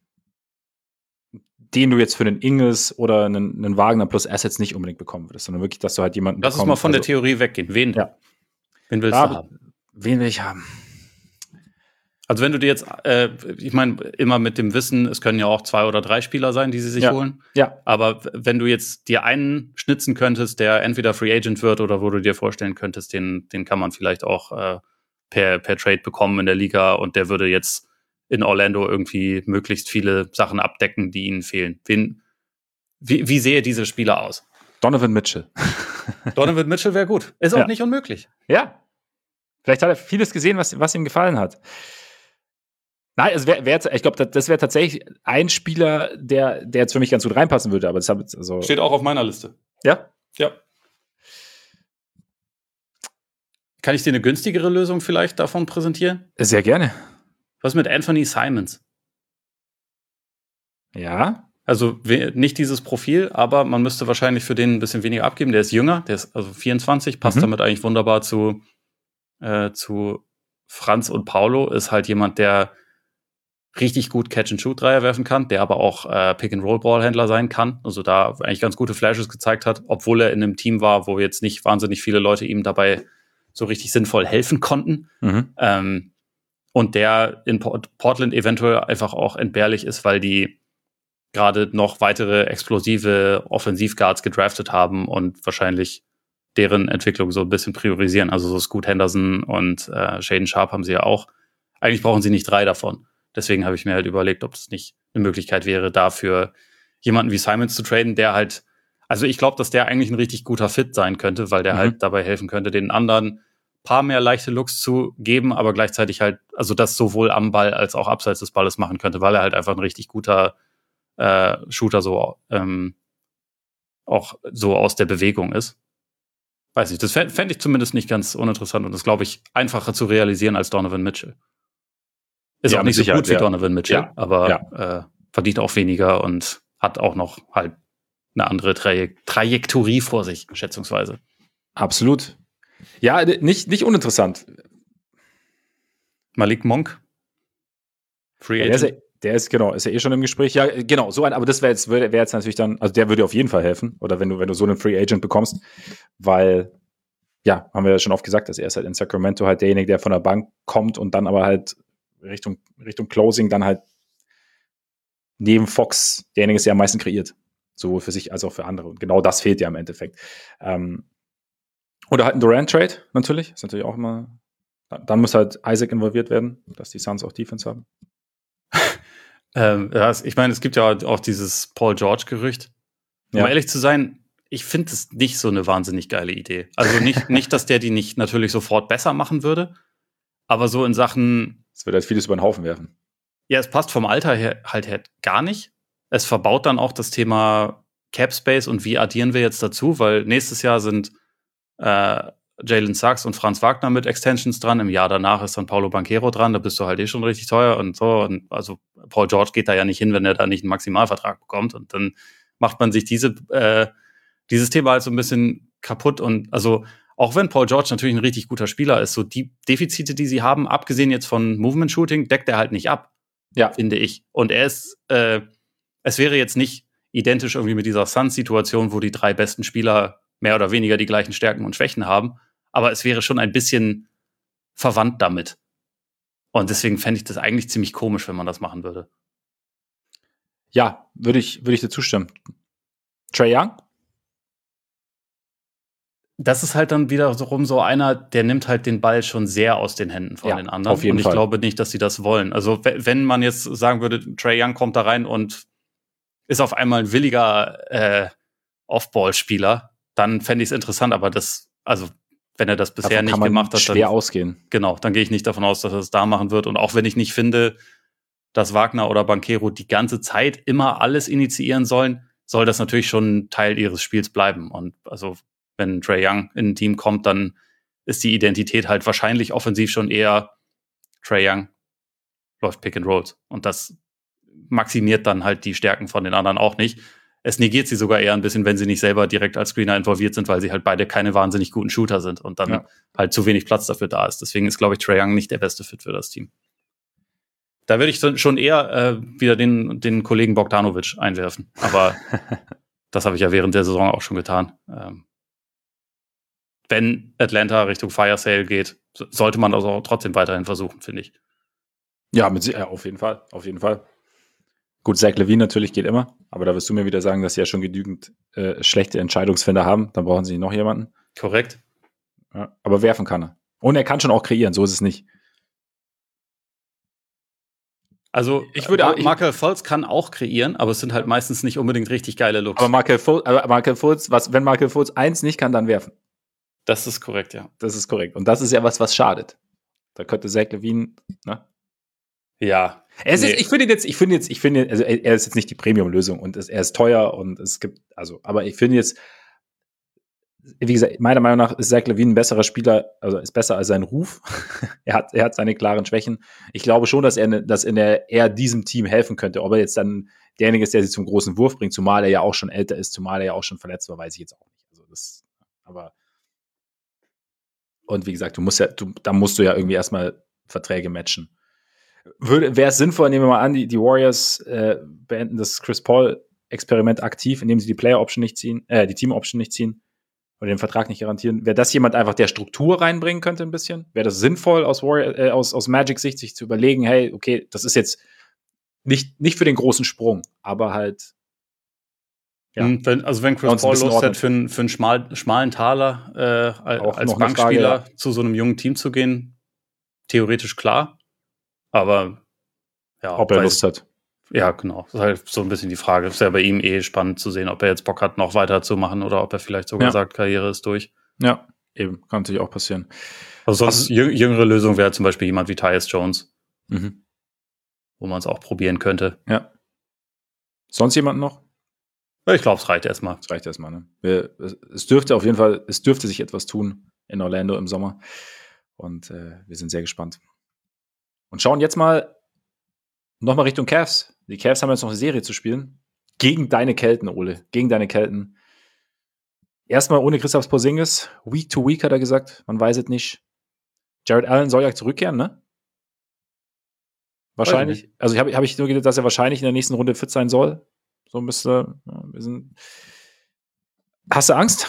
den du jetzt für einen Ingles oder einen Wagner plus Assets nicht unbedingt bekommen würdest, sondern wirklich, dass du halt jemanden Lass uns mal von der Theorie weggehen. Wen willst du haben? Wen will ich haben? Also wenn du dir jetzt, ich meine, immer mit dem Wissen, es können ja auch 2 oder 3 Spieler sein, die sie sich holen. Ja. Aber wenn du jetzt dir einen schnitzen könntest, der entweder Free Agent wird oder wo du dir vorstellen könntest, den kann man vielleicht auch per Trade bekommen in der Liga und der würde jetzt in Orlando irgendwie möglichst viele Sachen abdecken, die ihnen fehlen. Wie sähe dieser Spieler aus? Donovan Mitchell. Donovan Mitchell wäre gut. Ist auch nicht unmöglich. Ja. Vielleicht hat er vieles gesehen, was ihm gefallen hat. Nein, ich glaube, das wäre tatsächlich ein Spieler, der jetzt für mich ganz gut reinpassen würde. Aber steht auch auf meiner Liste. Ja? Ja. Kann ich dir eine günstigere Lösung vielleicht davon präsentieren? Sehr gerne. Was mit Anthony Simons? Ja. Also nicht dieses Profil, aber man müsste wahrscheinlich für den ein bisschen weniger abgeben. Der ist jünger, der ist also 24, passt damit eigentlich wunderbar zu Franz und Paulo. Ist halt jemand, der richtig gut Catch-and-Shoot-Dreier werfen kann, der aber auch Pick-and-Roll-Ballhändler sein kann. Also da eigentlich ganz gute Flashes gezeigt hat, obwohl er in einem Team war, wo jetzt nicht wahnsinnig viele Leute ihm dabei so richtig sinnvoll helfen konnten. Und der in Portland eventuell einfach auch entbehrlich ist, weil die gerade noch weitere explosive Offensivguards gedraftet haben und wahrscheinlich deren Entwicklung so ein bisschen priorisieren. Also so Scoot Henderson und Shaedon Sharpe haben sie ja auch. Eigentlich brauchen sie nicht 3 davon. Deswegen habe ich mir halt überlegt, ob das nicht eine Möglichkeit wäre, dafür jemanden wie Simons zu traden, der halt, also ich glaube, dass der eigentlich ein richtig guter Fit sein könnte, weil der halt dabei helfen könnte, den anderen paar mehr leichte Looks zu geben, aber gleichzeitig halt, also das sowohl am Ball als auch abseits des Balles machen könnte, weil er halt einfach ein richtig guter Shooter so auch so aus der Bewegung ist. Weiß nicht, das fände ich zumindest nicht ganz uninteressant und das, glaube ich, einfacher zu realisieren als Donovan Mitchell. Ist auch nicht so gut wie Donovan Mitchell, aber verdient auch weniger und hat auch noch halt eine andere Trajektorie vor sich, schätzungsweise. Absolut. Ja, nicht uninteressant. Malik Monk? Free Agent? Ist ja eh schon im Gespräch. Ja, genau, so aber das wäre jetzt natürlich dann, also der würde auf jeden Fall helfen, oder wenn du so einen Free Agent bekommst, weil, ja, haben wir ja schon oft gesagt, dass er ist halt in Sacramento halt derjenige, der von der Bank kommt und dann aber halt Richtung Closing dann halt neben Fox derjenige ist, der am meisten kreiert. Sowohl für sich als auch für andere. Und genau das fehlt ja im Endeffekt. Oder halt ein Durant-Trade, natürlich. Ist natürlich auch immer. Dann muss halt Isaac involviert werden, dass die Suns auch Defense haben. Ich meine, es gibt ja auch dieses Paul George-Gerücht. Um ehrlich zu sein, ich finde es nicht so eine wahnsinnig geile Idee. Also nicht, dass der die nicht natürlich sofort besser machen würde, aber so in Sachen. Es wird halt vieles über den Haufen werfen. Ja, es passt vom Alter her halt gar nicht. Es verbaut dann auch das Thema Cap Space und wie addieren wir jetzt dazu, weil nächstes Jahr sind Jalen Suggs und Franz Wagner mit Extensions dran. Im Jahr danach ist dann Paulo Banchero dran. Da bist du halt eh schon richtig teuer und so. Und also Paul George geht da ja nicht hin, wenn er da nicht einen Maximalvertrag bekommt. Und dann macht man sich dieses Thema halt so ein bisschen kaputt. Und also auch wenn Paul George natürlich ein richtig guter Spieler ist, so die Defizite, die sie haben, abgesehen jetzt von Movement Shooting, deckt er halt nicht ab. Ja, finde ich. Und er ist, es wäre jetzt nicht identisch irgendwie mit dieser Suns-Situation, wo die 3 besten Spieler mehr oder weniger die gleichen Stärken und Schwächen haben. Aber es wäre schon ein bisschen verwandt damit. Und deswegen fände ich das eigentlich ziemlich komisch, wenn man das machen würde. Ja, würde ich dir zustimmen. Trae Young? Das ist halt dann wiederum so einer, der nimmt halt den Ball schon sehr aus den Händen von den anderen. Auf jeden Fall. Und ich glaube nicht, dass sie das wollen. Also wenn man jetzt sagen würde, Trae Young kommt da rein und ist auf einmal ein williger Off-Ball-Spieler, dann fände ich es interessant, aber wenn er das bisher nicht gemacht hat, schwer ausgehen. Genau, dann gehe ich nicht davon aus, dass er es da machen wird. Und auch wenn ich nicht finde, dass Wagner oder Banchero die ganze Zeit immer alles initiieren sollen, soll das natürlich schon Teil ihres Spiels bleiben. Und also, wenn Trae Young in ein Team kommt, dann ist die Identität halt wahrscheinlich offensiv schon eher Trae Young läuft Pick and Rolls. Und das maximiert dann halt die Stärken von den anderen auch nicht. Es negiert sie sogar eher ein bisschen, wenn sie nicht selber direkt als Screener involviert sind, weil sie halt beide keine wahnsinnig guten Shooter sind und dann halt zu wenig Platz dafür da ist. Deswegen ist, glaube ich, Trae Young nicht der beste Fit für das Team. Da würde ich schon eher wieder den Kollegen Bogdanovic einwerfen. Aber das habe ich ja während der Saison auch schon getan. Wenn Atlanta Richtung Fire Sale geht, sollte man das auch trotzdem weiterhin versuchen, finde ich. Ja, auf jeden Fall. Auf jeden Fall. Gut, Zach LaVine natürlich geht immer, aber da wirst du mir wieder sagen, dass sie ja schon genügend schlechte Entscheidungsfinder haben. Dann brauchen sie noch jemanden. Korrekt. Ja, aber werfen kann er. Und er kann schon auch kreieren, so ist es nicht. Also, Markelle Fultz kann auch kreieren, aber es sind halt meistens nicht unbedingt richtig geile Looks. Aber Markelle Fultz, wenn Markelle Fultz eins nicht kann, dann werfen. Das ist korrekt, ja. Das ist korrekt. Und das ist ja was schadet. Da könnte Zach LaVine, ne? Ja. Ich finde, also er ist jetzt nicht die Premium-Lösung und er ist teuer und es gibt, aber ich finde jetzt, wie gesagt, meiner Meinung nach ist Zach LaVine ein besserer Spieler, also ist besser als sein Ruf. er hat seine klaren Schwächen. Ich glaube schon, dass er diesem Team helfen könnte. Ob er jetzt dann derjenige ist, der sie zum großen Wurf bringt, zumal er ja auch schon älter ist, zumal er ja auch schon verletzt war, weiß ich jetzt auch nicht. Und wie gesagt, da musst du ja irgendwie erstmal Verträge matchen. Wäre es sinnvoll, nehmen wir mal an, die Warriors beenden das Chris Paul-Experiment aktiv, indem sie die Player-Option nicht ziehen, die Team-Option nicht ziehen oder den Vertrag nicht garantieren. Wäre das jemand einfach, der Struktur reinbringen könnte ein bisschen? Wäre das sinnvoll aus Magic-Sicht, sich zu überlegen, hey, okay, das ist jetzt nicht für den großen Sprung, aber halt ja. Wenn Chris Paul Lust hat, für einen schmalen Taler als Bankspieler Frage, zu so einem jungen Team zu gehen, theoretisch klar. Aber ja, ob er Lust hat. Ja, genau. Das ist halt so ein bisschen die Frage. Ist ja bei ihm spannend zu sehen, ob er jetzt Bock hat, noch weiterzumachen oder ob er vielleicht sogar sagt, Karriere ist durch. Ja, eben. Kann natürlich auch passieren. Also sonst jüngere Lösung wäre zum Beispiel jemand wie Tyus Jones. Wo man es auch probieren könnte. Ja. Sonst jemand noch? Ich glaube, es reicht erstmal. Es reicht erstmal, ne? Es dürfte sich etwas tun in Orlando im Sommer. Und wir sind sehr gespannt. Und schauen jetzt mal nochmal Richtung Cavs. Die Cavs haben jetzt noch eine Serie zu spielen. Gegen deine Kelten, Ole. Gegen deine Kelten. Erstmal ohne Kristaps Porzingis. Week to Week hat er gesagt. Man weiß es nicht. Jared Allen soll ja zurückkehren, ne? Wahrscheinlich. Also hab ich nur gedacht, dass er wahrscheinlich in der nächsten Runde fit sein soll. So müsste. Ja, Hast du Angst?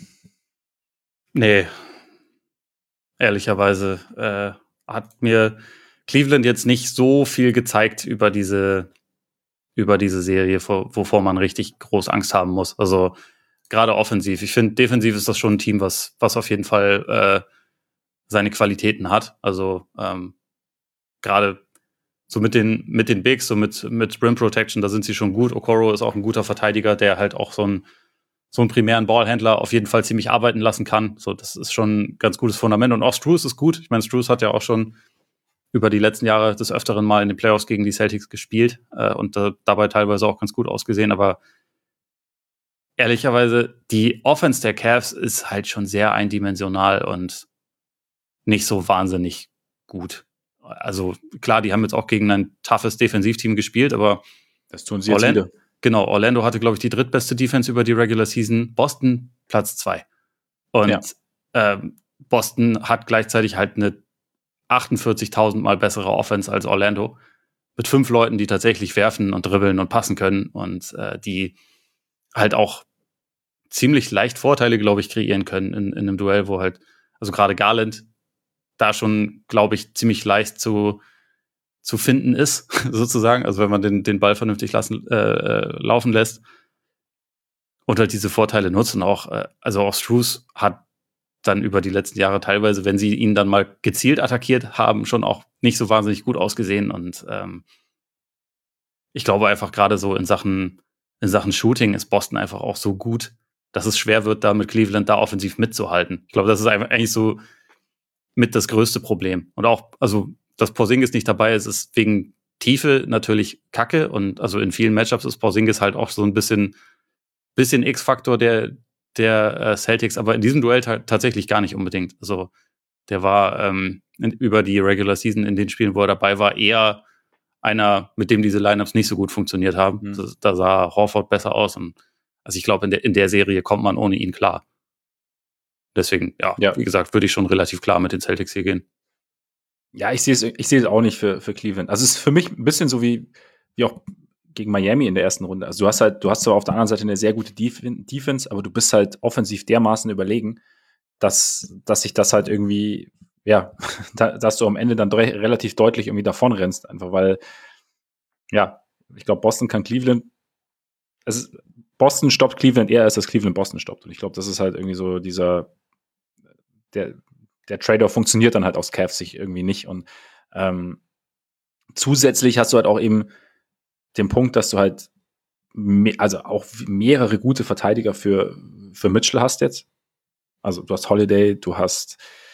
Nee. Ehrlicherweise hat mir Cleveland jetzt nicht so viel gezeigt über diese Serie, wovor man richtig groß Angst haben muss. Also gerade offensiv. Ich finde, defensiv ist das schon ein Team, was auf jeden Fall seine Qualitäten hat. Also gerade so mit den Bigs, so mit Rim Protection, da sind sie schon gut. Okoro ist auch ein guter Verteidiger, der halt auch so einen primären Ballhändler auf jeden Fall ziemlich arbeiten lassen kann. So, das ist schon ein ganz gutes Fundament. Und auch Strus ist gut. Ich meine, Strus hat ja auch schon über die letzten Jahre des Öfteren mal in den Playoffs gegen die Celtics gespielt und dabei teilweise auch ganz gut ausgesehen. Aber ehrlicherweise, die Offense der Cavs ist halt schon sehr eindimensional und nicht so wahnsinnig gut. Also klar, die haben jetzt auch gegen ein toughes Defensivteam gespielt, aber das tun sie jetzt wieder. Genau, Orlando hatte, glaube ich, die drittbeste Defense über die Regular Season. Boston Platz 2. Und Boston hat gleichzeitig halt eine 48.000 Mal bessere Offense als Orlando. Mit 5 Leuten, die tatsächlich werfen und dribbeln und passen können und die halt auch ziemlich leicht Vorteile, glaube ich, kreieren können in einem Duell, wo halt, also gerade Garland da schon, glaube ich, ziemlich leicht zu finden ist, sozusagen. Also wenn man den Ball vernünftig laufen lässt und halt diese Vorteile nutzt und auch Strus hat dann über die letzten Jahre teilweise, wenn sie ihn dann mal gezielt attackiert haben, schon auch nicht so wahnsinnig gut ausgesehen. Und ich glaube einfach gerade so in Sachen Shooting ist Boston einfach auch so gut, dass es schwer wird, da mit Cleveland da offensiv mitzuhalten. Ich glaube, das ist eigentlich so mit das größte Problem. Und auch, also, dass Porzingis nicht dabei ist, ist wegen Tiefe natürlich Kacke. Und also in vielen Matchups ist Porzingis halt auch so ein bisschen X-Faktor der Celtics, aber in diesem Duell tatsächlich gar nicht unbedingt. Also der war über die Regular Season in den Spielen, wo er dabei war, eher einer, mit dem diese Lineups nicht so gut funktioniert haben. Mhm. Da sah Horford besser aus. Und also ich glaube, in der Serie kommt man ohne ihn klar. Deswegen, ja, wie gesagt, würde ich schon relativ klar mit den Celtics hier gehen. Ja, ich sehe es auch nicht für Cleveland. Also es ist für mich ein bisschen so wie auch gegen Miami in der ersten Runde. Also du hast zwar auf der anderen Seite eine sehr gute Defense, aber du bist halt offensiv dermaßen überlegen, dass sich das halt irgendwie, ja, dass du am Ende dann relativ deutlich irgendwie davon rennst. Einfach weil, ja, ich glaube, Boston kann Cleveland, Boston stoppt Cleveland eher, als das Cleveland Boston stoppt. Und ich glaube, das ist halt irgendwie so der Trade-off funktioniert dann halt aus Cavs sich irgendwie nicht. Und zusätzlich hast du halt auch eben den Punkt, dass du halt also auch mehrere gute Verteidiger für Mitchell hast jetzt. Also du hast Holiday, du hast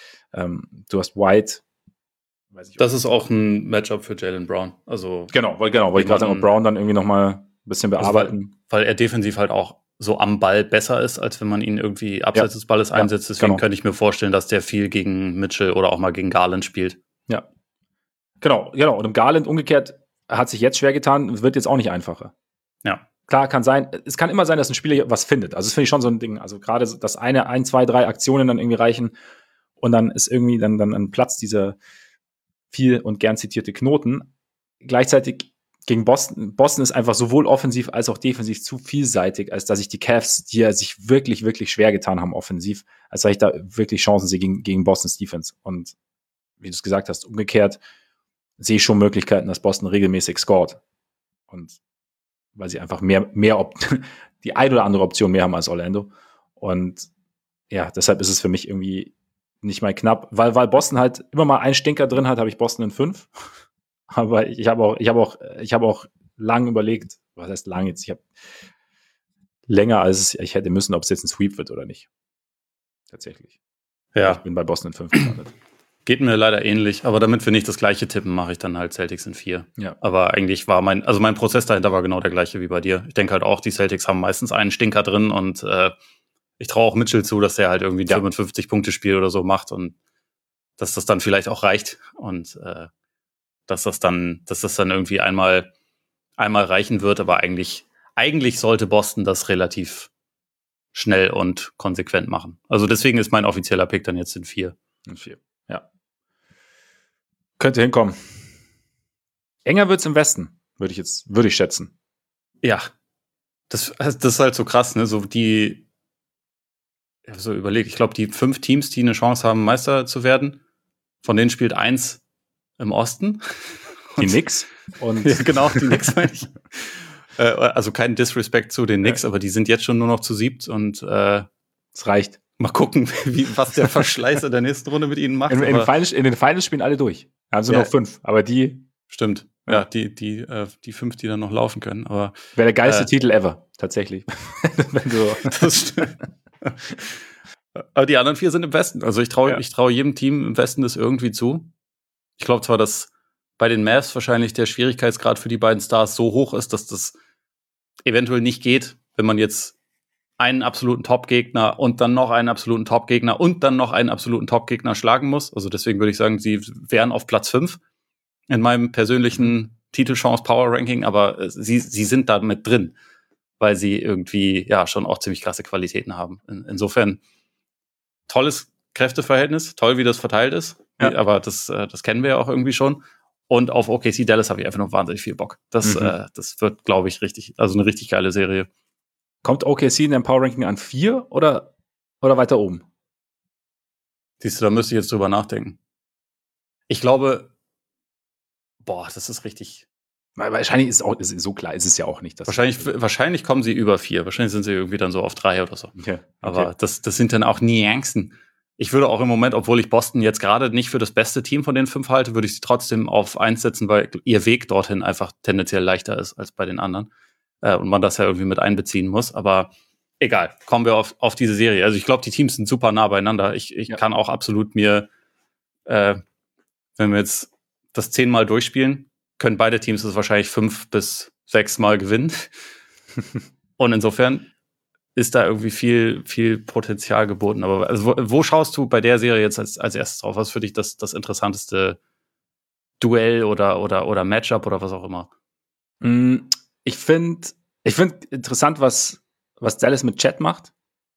White. Weiß ich, das ist auch ein Matchup für Jaylen Brown. Also genau, wollte ich gerade sagen, ob Brown dann irgendwie noch mal ein bisschen bearbeiten. Also weil er defensiv halt auch so am Ball besser ist, als wenn man ihn irgendwie abseits des Balles einsetzt. Deswegen könnte ich mir vorstellen, dass der viel gegen Mitchell oder auch mal gegen Garland spielt. Ja, genau. Und im Garland umgekehrt hat sich jetzt schwer getan, wird jetzt auch nicht einfacher. Ja. Klar, kann sein. Es kann immer sein, dass ein Spieler was findet. Also das finde ich schon so ein Ding. Also gerade, dass 1, 2, 3 Aktionen dann irgendwie reichen und dann ist irgendwie dann Platz dieser viel und gern zitierte Knoten. Gleichzeitig gegen Boston ist einfach sowohl offensiv als auch defensiv zu vielseitig, als dass ich die Cavs, die ja sich wirklich, wirklich schwer getan haben offensiv, als dass ich da wirklich Chancen sehe gegen Bostons Defense. Und wie du es gesagt hast, umgekehrt sehe ich schon Möglichkeiten, dass Boston regelmäßig scored. Und weil sie einfach mehr die ein oder andere Option mehr haben als Orlando. Und ja, deshalb ist es für mich irgendwie nicht mal knapp, weil Boston halt immer mal einen Stinker drin hat, habe ich Boston in 5. Aber ich habe auch lang überlegt, was heißt lang jetzt? Ich habe länger als ich hätte müssen, ob es jetzt ein Sweep wird oder nicht. Tatsächlich. Ja. Ich bin bei Boston in 5 gelandet. Geht mir leider ähnlich, aber damit wir nicht das gleiche tippen, mache ich dann halt Celtics in 4. Ja. Aber eigentlich war mein Prozess dahinter war genau der gleiche wie bei dir. Ich denke halt auch, die Celtics haben meistens einen Stinker drin und ich traue auch Mitchell zu, dass der halt irgendwie 55 Punkte Spiel oder so macht und dass das dann vielleicht auch reicht und dass das dann irgendwie einmal reichen wird, aber eigentlich sollte Boston das relativ schnell und konsequent machen. Also deswegen ist mein offizieller Pick dann jetzt in 4. In 4, ja. Könnte hinkommen. Enger wird's im Westen, würde ich schätzen. Ja. Das ist halt so krass, ne? So ich habe so überlegt, ich glaube, die 5 Teams, die eine Chance haben, Meister zu werden, von denen spielt 1 im Osten. Die Knicks. Und ja, genau, die Knicks meine ich. Also kein Disrespect zu den Knicks, aber die sind jetzt schon nur noch zu 7 und es reicht. Mal gucken, was der Verschleiß in der nächsten Runde mit ihnen macht. In den Finals spielen alle durch. Also noch 5, aber die... Stimmt. Ja, die 5, die dann noch laufen können. Aber wäre der geilste Titel ever, tatsächlich. Das stimmt. Aber die anderen 4 sind im Westen. Also ich traue jedem Team im Westen das irgendwie zu. Ich glaube zwar, dass bei den Mavs wahrscheinlich der Schwierigkeitsgrad für die beiden Stars so hoch ist, dass das eventuell nicht geht, wenn man jetzt einen absoluten Top-Gegner und dann noch einen absoluten Top-Gegner und dann noch einen absoluten Top-Gegner schlagen muss. Also deswegen würde ich sagen, sie wären auf Platz 5 in meinem persönlichen Titelchance-Power-Ranking, aber sie sind da mit drin, weil sie irgendwie ja schon auch ziemlich krasse Qualitäten haben. Insofern tolles Kräfteverhältnis, toll, wie das verteilt ist, aber das kennen wir ja auch irgendwie schon. Und auf OKC Dallas habe ich einfach noch wahnsinnig viel Bock. Das wird, glaube ich, eine richtig geile Serie. Kommt OKC in deinem Power Ranking an 4 oder weiter oben? Siehst du, da müsste ich jetzt drüber nachdenken. Ich glaube, das ist richtig. Wahrscheinlich ist so klar, ist es ja auch nicht. Wahrscheinlich kommen sie über 4. Wahrscheinlich sind sie irgendwie dann so auf 3 oder so. Okay. Aber das sind dann auch Nuancen. Ich würde auch im Moment, obwohl ich Boston jetzt gerade nicht für das beste Team von den 5 halte, würde ich sie trotzdem auf 1 setzen, weil ihr Weg dorthin einfach tendenziell leichter ist als bei den anderen. Und man das ja irgendwie mit einbeziehen muss. Aber egal, kommen wir auf diese Serie. Also ich glaube, die Teams sind super nah beieinander. Ich kann auch absolut mir, wenn wir jetzt das 10-mal durchspielen, können beide Teams das wahrscheinlich 5 bis 6 Mal gewinnen. Und insofern ist da irgendwie viel Potenzial geboten. Aber also wo schaust du bei der Serie jetzt als erstes drauf? Was ist für dich das interessanteste Duell oder Matchup oder was auch immer? Ich finde interessant, was Dallas mit Chet macht.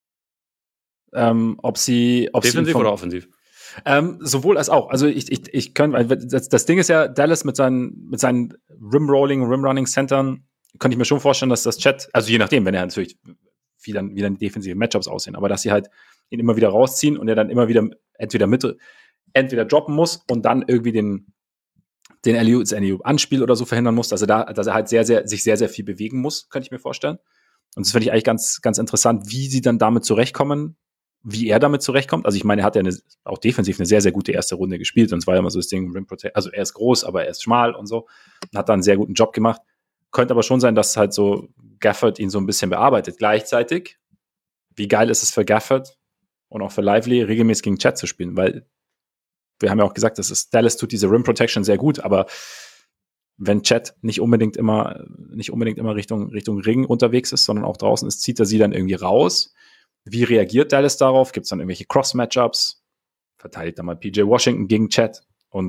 Ob sie defensiv oder offensiv? Sowohl als auch. Also ich könnte, das Ding ist ja, Dallas mit seinen Rim-Rolling, Rim-Running-Centern, könnte ich mir schon vorstellen, dass das Chet, also je nachdem, wenn er natürlich wie dann die defensive Matchups aussehen, aber dass sie halt ihn immer wieder rausziehen und er dann immer wieder entweder droppen muss und dann irgendwie den Alley-oop Anspiel oder so verhindern muss, dass er halt sich sehr viel bewegen muss, könnte ich mir vorstellen. Und das finde ich eigentlich ganz, ganz interessant, wie sie dann damit zurechtkommen, wie er damit zurechtkommt. Also ich meine, er hat ja auch defensiv eine sehr, sehr gute erste Runde gespielt und es war ja immer so das Ding, Rim Protect, also er ist groß, aber er ist schmal und so und hat da einen sehr guten Job gemacht. Könnte aber schon sein, dass halt so Gafford ihn so ein bisschen bearbeitet. Gleichzeitig, wie geil ist es für Gafford und auch für Lively, regelmäßig gegen Chet zu spielen, weil wir haben ja auch gesagt, Dallas tut diese Rim Protection sehr gut, aber wenn Chet nicht unbedingt immer Richtung Ring unterwegs ist, sondern auch draußen ist, zieht er sie dann irgendwie raus. Wie reagiert Dallas darauf? Gibt es dann irgendwelche Cross-Matchups? Verteidigt dann mal PJ Washington gegen Chet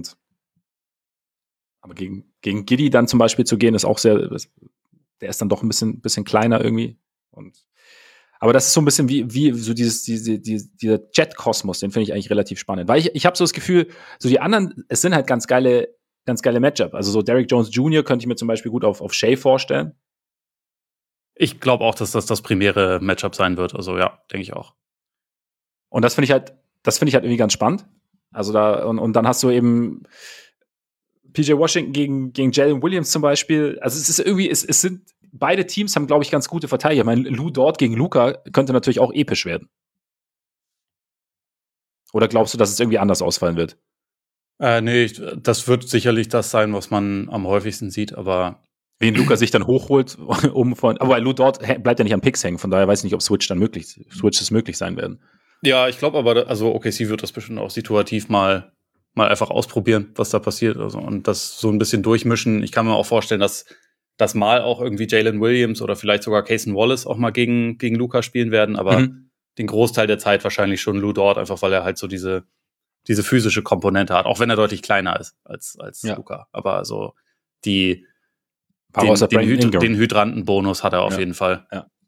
aber gegen Giddey dann zum Beispiel zu gehen, ist auch der ist dann doch ein bisschen kleiner irgendwie. Aber das ist so ein bisschen wie so dieser Chet-Kosmos, den finde ich eigentlich relativ spannend. Weil ich habe so das Gefühl, so die anderen, es sind halt ganz geile Matchup. Also so Derrick Jones Jr. könnte ich mir zum Beispiel gut auf Shea vorstellen. Ich glaube auch, dass das primäre Matchup sein wird. Also ja, denke ich auch. Und das finde ich halt irgendwie ganz spannend. Also und dann hast du eben PJ Washington gegen Jalen Williams zum Beispiel. Also es ist irgendwie, es sind beide Teams haben, glaube ich, ganz gute Verteidiger. Ich meine, Lou Dort gegen Luka könnte natürlich auch episch werden. Oder glaubst du, dass es irgendwie anders ausfallen wird? Nee, das wird sicherlich das sein, was man am häufigsten sieht, aber wen Luka sich dann hochholt, aber Lou Dort bleibt ja nicht am Picks hängen, von daher weiß ich nicht, ob Switches möglich sein werden. Ja, ich glaube aber, also OKC wird das bestimmt auch situativ mal einfach ausprobieren, was da passiert, also, und das so ein bisschen durchmischen. Ich kann mir auch vorstellen, dass das mal auch irgendwie Jalen Williams oder vielleicht sogar Cason Wallace auch mal gegen Luka spielen werden, aber den Großteil der Zeit wahrscheinlich schon Lou Dort, einfach weil er halt so diese physische Komponente hat, auch wenn er deutlich kleiner ist als Luka. Aber so den Hydrantenbonus hat er auf jeden Fall.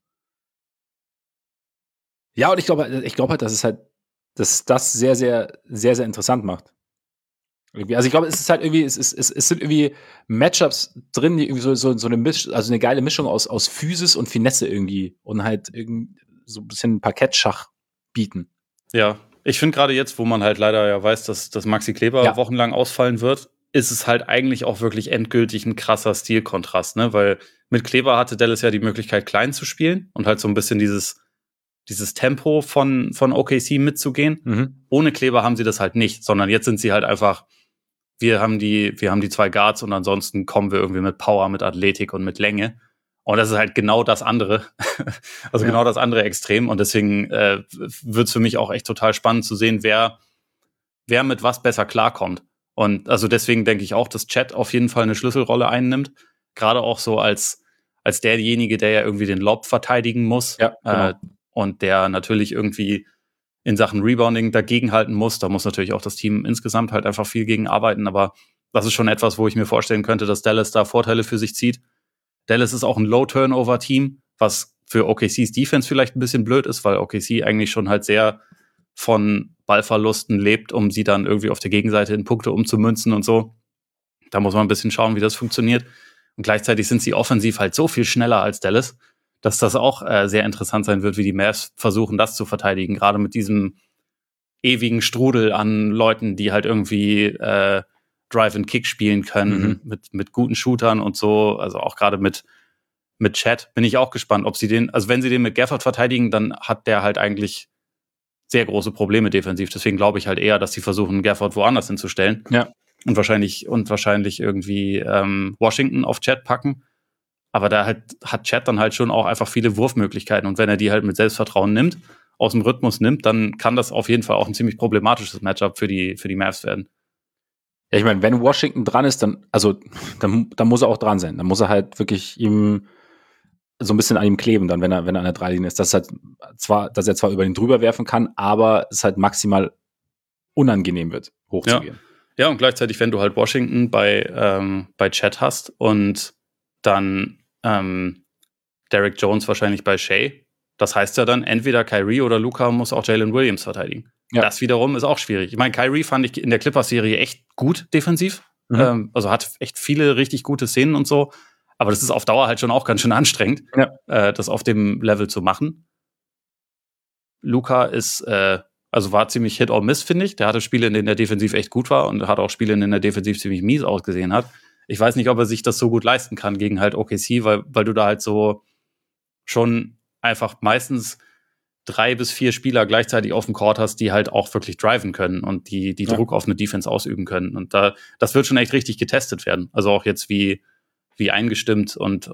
Ja, und ich glaube halt, dass es das sehr, sehr, sehr, sehr interessant macht. Also ich glaube, es ist halt irgendwie, es sind irgendwie Matchups drin, die irgendwie so eine geile Mischung aus Physis und Finesse irgendwie und halt irgendwie so ein bisschen Parkettschach bieten. Ja, ich finde gerade jetzt, wo man halt leider ja weiß, dass Maxi Kleber wochenlang ausfallen wird, ist es halt eigentlich auch wirklich endgültig ein krasser Stilkontrast, ne? Weil mit Kleber hatte Dallas ja die Möglichkeit, klein zu spielen und halt so ein bisschen dieses Tempo von OKC mitzugehen. Ohne Kleber haben sie das halt nicht, sondern jetzt sind sie halt einfach, wir haben die 2 Guards und ansonsten kommen wir irgendwie mit Power, mit Athletik und mit Länge. Und das ist halt genau das andere. Also genau das andere Extrem. Und deswegen wird es für mich auch echt total spannend zu sehen, wer mit was besser klarkommt. Und also deswegen denke ich auch, dass Chet auf jeden Fall eine Schlüsselrolle einnimmt. Gerade auch so als derjenige, der ja irgendwie den Lob verteidigen muss. Ja, genau. Und der natürlich irgendwie in Sachen Rebounding dagegenhalten muss. Da muss natürlich auch das Team insgesamt halt einfach viel gegen arbeiten. Aber das ist schon etwas, wo ich mir vorstellen könnte, dass Dallas da Vorteile für sich zieht. Dallas ist auch ein Low-Turnover-Team, was für OKCs Defense vielleicht ein bisschen blöd ist, weil OKC eigentlich schon halt sehr von Ballverlusten lebt, um sie dann irgendwie auf der Gegenseite in Punkte umzumünzen und so. Da muss man ein bisschen schauen, wie das funktioniert. Und gleichzeitig sind sie offensiv halt so viel schneller als Dallas, dass das auch sehr interessant sein wird, wie die Mavs versuchen, das zu verteidigen. Gerade mit diesem ewigen Strudel an Leuten, die halt irgendwie Drive-and-Kick spielen können, mit guten Shootern und so. Also auch gerade mit Chat bin ich auch gespannt, ob sie wenn sie den mit Gafford verteidigen, dann hat der halt eigentlich sehr große Probleme defensiv. Deswegen glaube ich halt eher, dass sie versuchen, Gafford woanders hinzustellen. Ja. Und wahrscheinlich irgendwie Washington auf Chat packen. Aber da hat Chet dann halt schon auch einfach viele Wurfmöglichkeiten. Und wenn er die halt mit Selbstvertrauen nimmt, aus dem Rhythmus nimmt, dann kann das auf jeden Fall auch ein ziemlich problematisches Matchup für die Mavs werden. Ja, ich meine, wenn Washington dran ist, dann muss er auch dran sein. Dann muss er halt wirklich ihm so ein bisschen an ihm kleben, dann, wenn er an der Dreilinie ist. Dass er zwar über ihn drüber werfen kann, aber es halt maximal unangenehm wird, hochzugehen. Ja, und gleichzeitig, wenn du halt Washington bei Chet hast und dann Derrick Jones wahrscheinlich bei Shea, das heißt ja dann, entweder Kyrie oder Luka muss auch Jalen Williams verteidigen. Ja. Das wiederum ist auch schwierig. Ich meine, Kyrie fand ich in der Clippers-Serie echt gut defensiv. Also hat echt viele richtig gute Szenen und so. Aber das ist auf Dauer halt schon auch ganz schön anstrengend, das auf dem Level zu machen. Luka war ziemlich Hit or Miss, finde ich. Der hatte Spiele, in denen er defensiv echt gut war und hat auch Spiele, in denen er defensiv ziemlich mies ausgesehen hat. Ich weiß nicht, ob er sich das so gut leisten kann gegen halt OKC, weil du da halt so schon einfach meistens 3 bis 4 Spieler gleichzeitig auf dem Court hast, die halt auch wirklich driven können und die Druck auf eine Defense ausüben können. Und das wird schon echt richtig getestet werden. Also auch jetzt wie eingestimmt und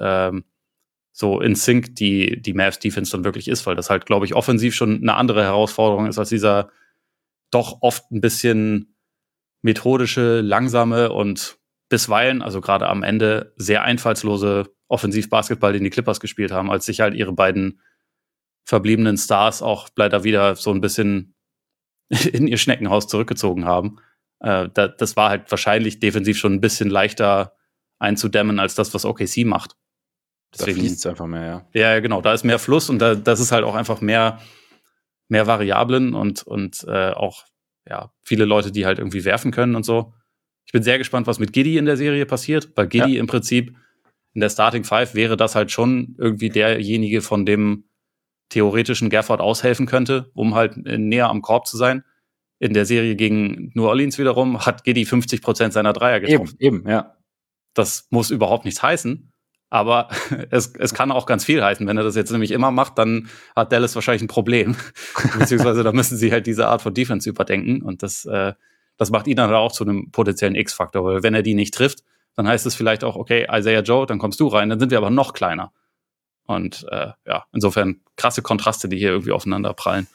so in Sync die Mavs Defense dann wirklich ist, weil das halt, glaube ich, offensiv schon eine andere Herausforderung ist als dieser doch oft ein bisschen methodische, langsame und bisweilen, also gerade am Ende, sehr einfallslose Offensivbasketball, den die Clippers gespielt haben, als sich halt ihre beiden verbliebenen Stars auch leider wieder so ein bisschen in ihr Schneckenhaus zurückgezogen haben. Das war halt wahrscheinlich defensiv schon ein bisschen leichter einzudämmen als das, was OKC macht. Deswegen, da fließt es einfach mehr, ja. Ja, genau, da ist mehr Fluss und das ist halt auch einfach mehr Variablen und auch viele Leute, die halt irgendwie werfen können und so. Ich bin sehr gespannt, was mit Giddey in der Serie passiert, weil Giddey im Prinzip in der Starting Five wäre das halt schon irgendwie derjenige, von dem theoretischen Gafford aushelfen könnte, um halt näher am Korb zu sein. In der Serie gegen New Orleans wiederum hat Giddey 50% seiner Dreier getroffen. Eben, ja. Das muss überhaupt nichts heißen, aber es kann auch ganz viel heißen. Wenn er das jetzt nämlich immer macht, dann hat Dallas wahrscheinlich ein Problem. Beziehungsweise da müssen sie halt diese Art von Defense überdenken und das macht ihn dann auch zu einem potenziellen X-Faktor, weil wenn er die nicht trifft, dann heißt es vielleicht auch, okay, Isaiah Joe, dann kommst du rein, dann sind wir aber noch kleiner. Und insofern krasse Kontraste, die hier irgendwie aufeinander prallen.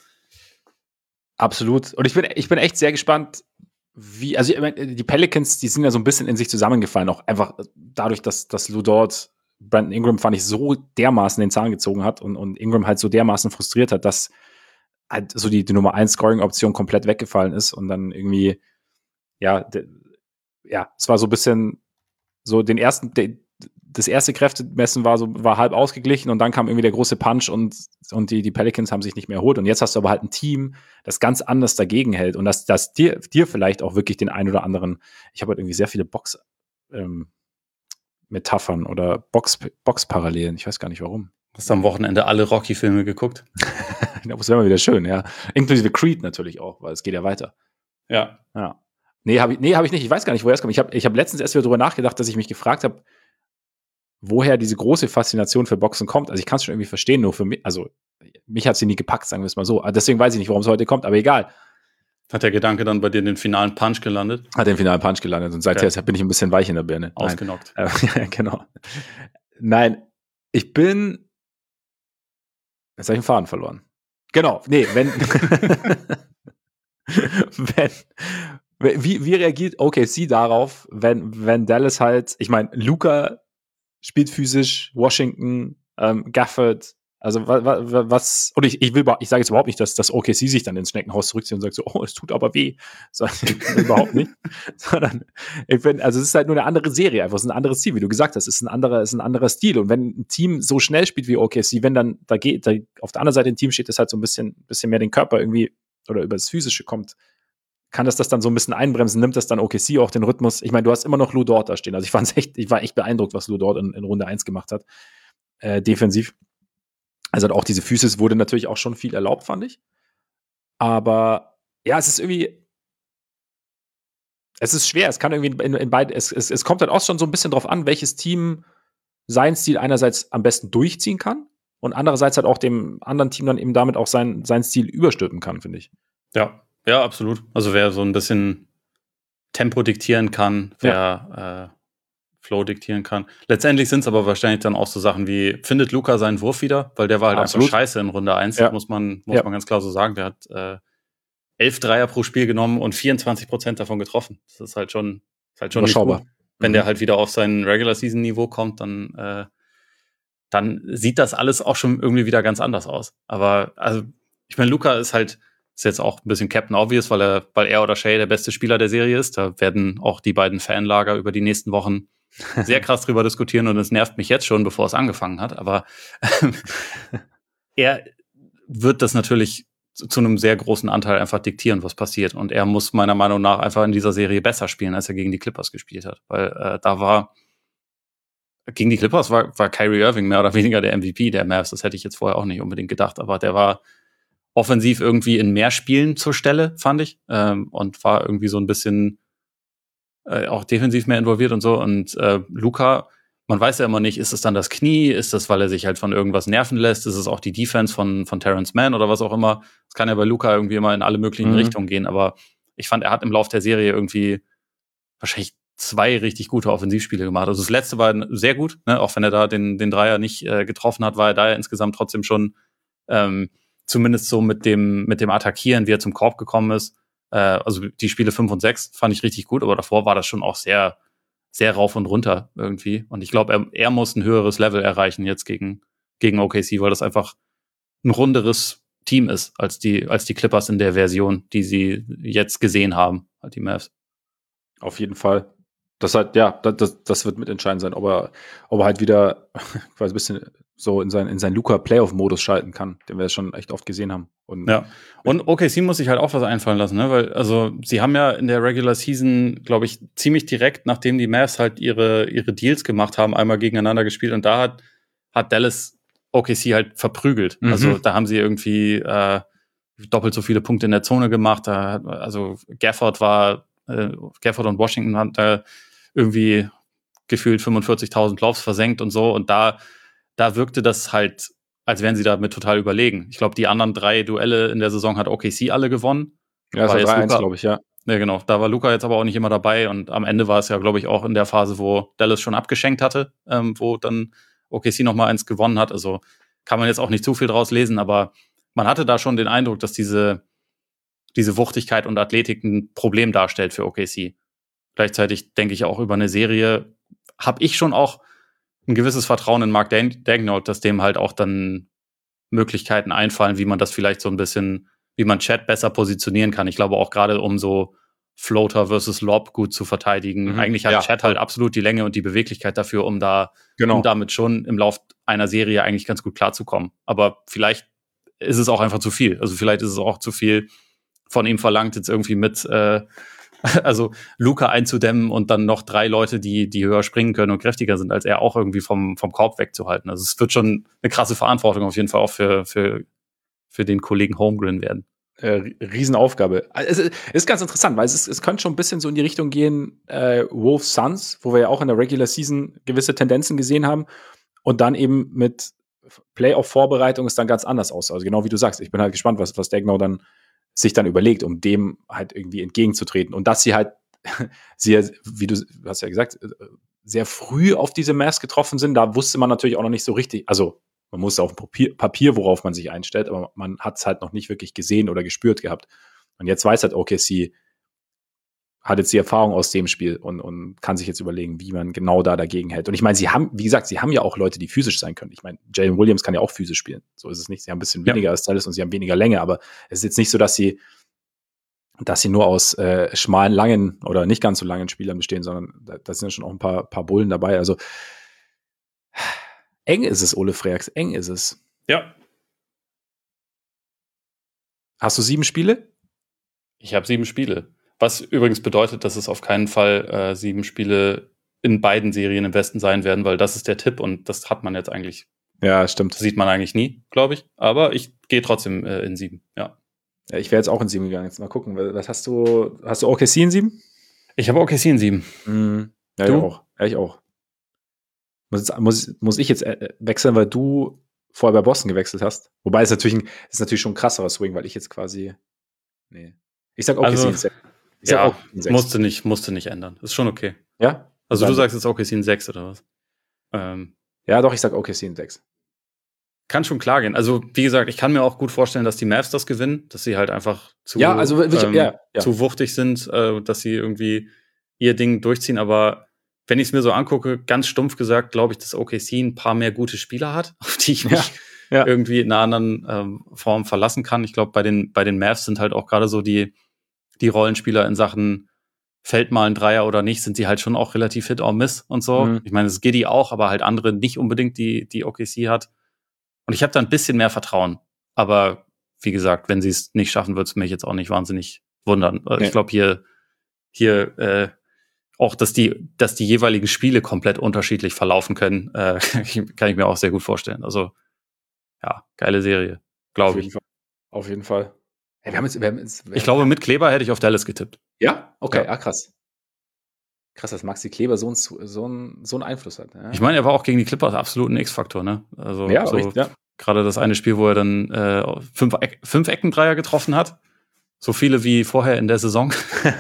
Absolut. Und ich bin echt sehr gespannt, also ich meine, die Pelicans, die sind ja so ein bisschen in sich zusammengefallen, auch einfach dadurch, dass Lou Dort Brandon Ingram, fand ich, so dermaßen den Zahn gezogen hat und Ingram halt so dermaßen frustriert hat, dass halt so die Nummer 1 Scoring-Option komplett weggefallen ist und dann irgendwie, es war so ein bisschen so das erste Kräftemessen war halb ausgeglichen und dann kam irgendwie der große Punch und die Pelicans haben sich nicht mehr erholt. Und jetzt hast du aber halt ein Team, das ganz anders dagegen hält und das dir vielleicht auch wirklich den ein oder anderen, ich habe halt irgendwie sehr viele Metaphern oder Box-Parallelen, ich weiß gar nicht warum. Hast du am Wochenende alle Rocky-Filme geguckt? Das wäre mal wieder schön, ja. Inklusive Creed natürlich auch, weil es geht ja weiter. Ja. Nee, hab ich nicht. Ich weiß gar nicht, woher es kommt. Ich hab letztens erst wieder drüber nachgedacht, dass ich mich gefragt habe, woher diese große Faszination für Boxen kommt. Also ich kann es schon irgendwie verstehen, nur für mich, also mich hat sie nie gepackt, sagen wir es mal so. Deswegen weiß ich nicht, warum es heute kommt, aber egal. Hat der Gedanke dann bei dir den finalen Punch gelandet? Hat den finalen Punch gelandet und seither bin ich ein bisschen weich in der Birne. Ausgenockt. Genau. Nein, jetzt habe ich den Faden verloren. Genau, nee, wie reagiert OKC darauf, wenn Dallas halt, ich meine, Luka spielt physisch, Washington, Gafford, also was, und ich sage jetzt überhaupt nicht, dass OKC sich dann ins Schneckenhaus zurückzieht und sagt so, oh, es tut aber weh. Überhaupt nicht. Sondern also es ist halt nur eine andere Serie, einfach, es ist ein anderes Ziel, wie du gesagt hast, es ist ein anderer Stil. Und wenn ein Team so schnell spielt wie OKC, wenn dann da auf der anderen Seite ein Team steht, das halt so ein bisschen mehr den Körper irgendwie oder über das Physische kommt, kann das dann so ein bisschen einbremsen, nimmt das dann OKC auch den Rhythmus. Ich meine, du hast immer noch Lou Dort da stehen. Also ich war echt beeindruckt, was Lou Dort in Runde 1 gemacht hat. Defensiv. Also auch diese Physis wurde natürlich auch schon viel erlaubt, fand ich. Aber ja, es ist schwer. Es kann irgendwie in beiden, es kommt dann auch schon so ein bisschen drauf an, welches Team seinen Stil einerseits am besten durchziehen kann und andererseits halt auch dem anderen Team dann eben damit auch seinen Stil überstülpen kann, finde ich. Ja, absolut. Also wer so ein bisschen Tempo diktieren kann, wer Flow diktieren kann. Letztendlich sind es aber wahrscheinlich dann auch so Sachen wie, findet Luka seinen Wurf wieder? Weil der war halt Absolut. einfach scheiße in Runde 1, muss man ganz klar so sagen. Der hat 11 Dreier pro Spiel genommen und 24% davon getroffen. Das ist halt schon nicht gut. Wenn der halt wieder auf sein Regular-Season-Niveau kommt, dann sieht das alles auch schon irgendwie wieder ganz anders aus. Aber also, ich meine, Luka ist jetzt auch ein bisschen Captain Obvious, weil er oder Shea der beste Spieler der Serie ist. Da werden auch die beiden Fanlager über die nächsten Wochen sehr krass drüber diskutieren und es nervt mich jetzt schon, bevor es angefangen hat. Aber er wird das natürlich zu einem sehr großen Anteil einfach diktieren, was passiert. Und er muss meiner Meinung nach einfach in dieser Serie besser spielen, als er gegen die Clippers gespielt hat. Weil gegen die Clippers war Kyrie Irving mehr oder weniger der MVP der Mavs. Das hätte ich jetzt vorher auch nicht unbedingt gedacht. Aber der war offensiv irgendwie in mehr Spielen zur Stelle, fand ich. Und war irgendwie so ein bisschen auch defensiv mehr involviert und so. Und Luka, man weiß ja immer nicht, ist es dann das Knie? Ist das, weil er sich halt von irgendwas nerven lässt? Ist es auch die Defense von Terrence Mann oder was auch immer? Es kann ja bei Luka irgendwie immer in alle möglichen Richtungen gehen. Aber ich fand, er hat im Lauf der Serie irgendwie wahrscheinlich 2 richtig gute Offensivspiele gemacht. Also das letzte war sehr gut, ne? Auch wenn er da den Dreier nicht getroffen hat, war er da ja insgesamt trotzdem schon zumindest so mit dem Attackieren, wie er zum Korb gekommen ist. Also die Spiele 5 und 6 fand ich richtig gut, aber davor war das schon auch sehr, sehr rauf und runter irgendwie. Und ich glaube, er muss ein höheres Level erreichen jetzt gegen OKC, weil das einfach ein runderes Team ist als die Clippers in der Version, die sie jetzt gesehen haben, halt die Mavs. Auf jeden Fall. Das halt, das wird mitentscheidend sein, ob er halt wieder quasi ein bisschen so in seinen Luka-Playoff-Modus schalten kann, den wir schon echt oft gesehen haben. Und OKC muss sich halt auch was einfallen lassen, ne? Weil, also, sie haben ja in der Regular Season, glaube ich, ziemlich direkt, nachdem die Mavs halt ihre Deals gemacht haben, einmal gegeneinander gespielt und da hat Dallas OKC halt verprügelt. Also, da haben sie irgendwie doppelt so viele Punkte in der Zone gemacht. Also, Gafford und Washington haben da irgendwie gefühlt 45.000 Lobs versenkt und so. Und da wirkte das halt, als wären sie damit total überlegen. Ich glaube, die anderen 3 Duelle in der Saison hat OKC alle gewonnen. Ja, das war 3-1, glaube ich, ja. Ja, genau. Da war Luka jetzt aber auch nicht immer dabei. Und am Ende war es ja, glaube ich, auch in der Phase, wo Dallas schon abgeschenkt hatte, wo dann OKC noch mal 1 gewonnen hat. Also kann man jetzt auch nicht zu viel draus lesen, aber man hatte da schon den Eindruck, dass diese Wuchtigkeit und Athletik ein Problem darstellt für OKC. Gleichzeitig denke ich auch über eine Serie, habe ich schon auch ein gewisses Vertrauen in Mark Daigneault, dass dem halt auch dann Möglichkeiten einfallen, wie man das vielleicht so ein bisschen, wie man Chat besser positionieren kann. Ich glaube auch gerade, um so Floater versus Lob gut zu verteidigen. Eigentlich hat Chat halt absolut die Länge und die Beweglichkeit dafür, um damit schon im Lauf einer Serie eigentlich ganz gut klarzukommen. Aber vielleicht ist es auch einfach zu viel. Also vielleicht ist es auch zu viel von ihm verlangt, jetzt irgendwie mit also Luka einzudämmen und dann noch 3 Leute, die höher springen können und kräftiger sind als er, auch irgendwie vom Korb wegzuhalten. Also es wird schon eine krasse Verantwortung auf jeden Fall auch für den Kollegen Holmgren werden. Riesenaufgabe. Es ist ganz interessant, weil es könnte schon ein bisschen so in die Richtung gehen, Wolves Suns, wo wir ja auch in der Regular Season gewisse Tendenzen gesehen haben und dann eben mit Playoff-Vorbereitung es dann ganz anders aussah. Also genau wie du sagst, ich bin halt gespannt, was Daigneault dann sich dann überlegt, um dem halt irgendwie entgegenzutreten. Und dass sie halt, wie du hast ja gesagt, sehr früh auf diese Mavs getroffen sind, da wusste man natürlich auch noch nicht so richtig, also man musste auf Papier, worauf man sich einstellt, aber man hat es halt noch nicht wirklich gesehen oder gespürt gehabt. Und jetzt weiß halt OKC, hat jetzt die Erfahrung aus dem Spiel und kann sich jetzt überlegen, wie man genau da dagegen hält. Und ich meine, sie haben ja auch Leute, die physisch sein können. Ich meine, Jalen Williams kann ja auch physisch spielen. So ist es nicht. Sie haben ein bisschen weniger als Dallas und sie haben weniger Länge, aber es ist jetzt nicht so, dass sie nur aus schmalen, langen oder nicht ganz so langen Spielern bestehen, sondern da sind schon auch ein paar Bullen dabei. Also eng ist es, Ole Freaks, eng ist es. Ja. Hast du 7 Spiele? Ich habe 7 Spiele. Was übrigens bedeutet, dass es auf keinen Fall 7 Spiele in beiden Serien im Westen sein werden, weil das ist der Tipp und das hat man jetzt eigentlich. Ja, stimmt. Das sieht man eigentlich nie, glaube ich. Aber ich gehe trotzdem in 7, ja. Ja, ich wäre jetzt auch in 7 gegangen. Jetzt mal gucken. Was hast du OKC in 7? Ich habe OKC in 7. Ja, du? Ich auch. Ja, ich auch. Muss ich jetzt wechseln, weil du vorher bei Boston gewechselt hast? Wobei es ist natürlich schon ein krasserer Swing, weil ich jetzt quasi. Nee. Ich sag OKC in 6. Musste nicht ändern. Ist schon okay. Ja? Also du sagst jetzt OKC in 6 oder was? Ja, doch, ich sag OKC in 6. Kann schon klar gehen. Also, wie gesagt, ich kann mir auch gut vorstellen, dass die Mavs das gewinnen, dass sie halt einfach zu wuchtig sind, dass sie irgendwie ihr Ding durchziehen. Aber wenn ich es mir so angucke, ganz stumpf gesagt, glaube ich, dass OKC ein paar mehr gute Spieler hat, auf die ich mich irgendwie in einer anderen Form verlassen kann. Ich glaube, bei den Mavs sind halt auch gerade so die Rollenspieler in Sachen fällt mal ein Dreier oder nicht, sind sie halt schon auch relativ hit or miss und so. Mhm. Ich meine, das ist Giddey auch, aber halt andere nicht unbedingt, die OKC hat. Und ich habe da ein bisschen mehr Vertrauen. Aber wie gesagt, wenn sie es nicht schaffen, wird es mich jetzt auch nicht wahnsinnig wundern. Nee. Ich glaube hier auch, dass die jeweiligen Spiele komplett unterschiedlich verlaufen können, kann ich mir auch sehr gut vorstellen. Also ja, geile Serie, glaube ich. Auf jeden Fall. Hey, ich glaube, mit Kleber hätte ich auf Dallas getippt. Ja? Okay, ja. Krass. Krass, dass Maxi Kleber so einen Einfluss hat. Ja. Ich meine, er war auch gegen die Clippers absolut ein X-Faktor, ne? Also ja, gerade das eine Spiel, wo er dann 5 Eckendreier getroffen hat. So viele wie vorher in der Saison.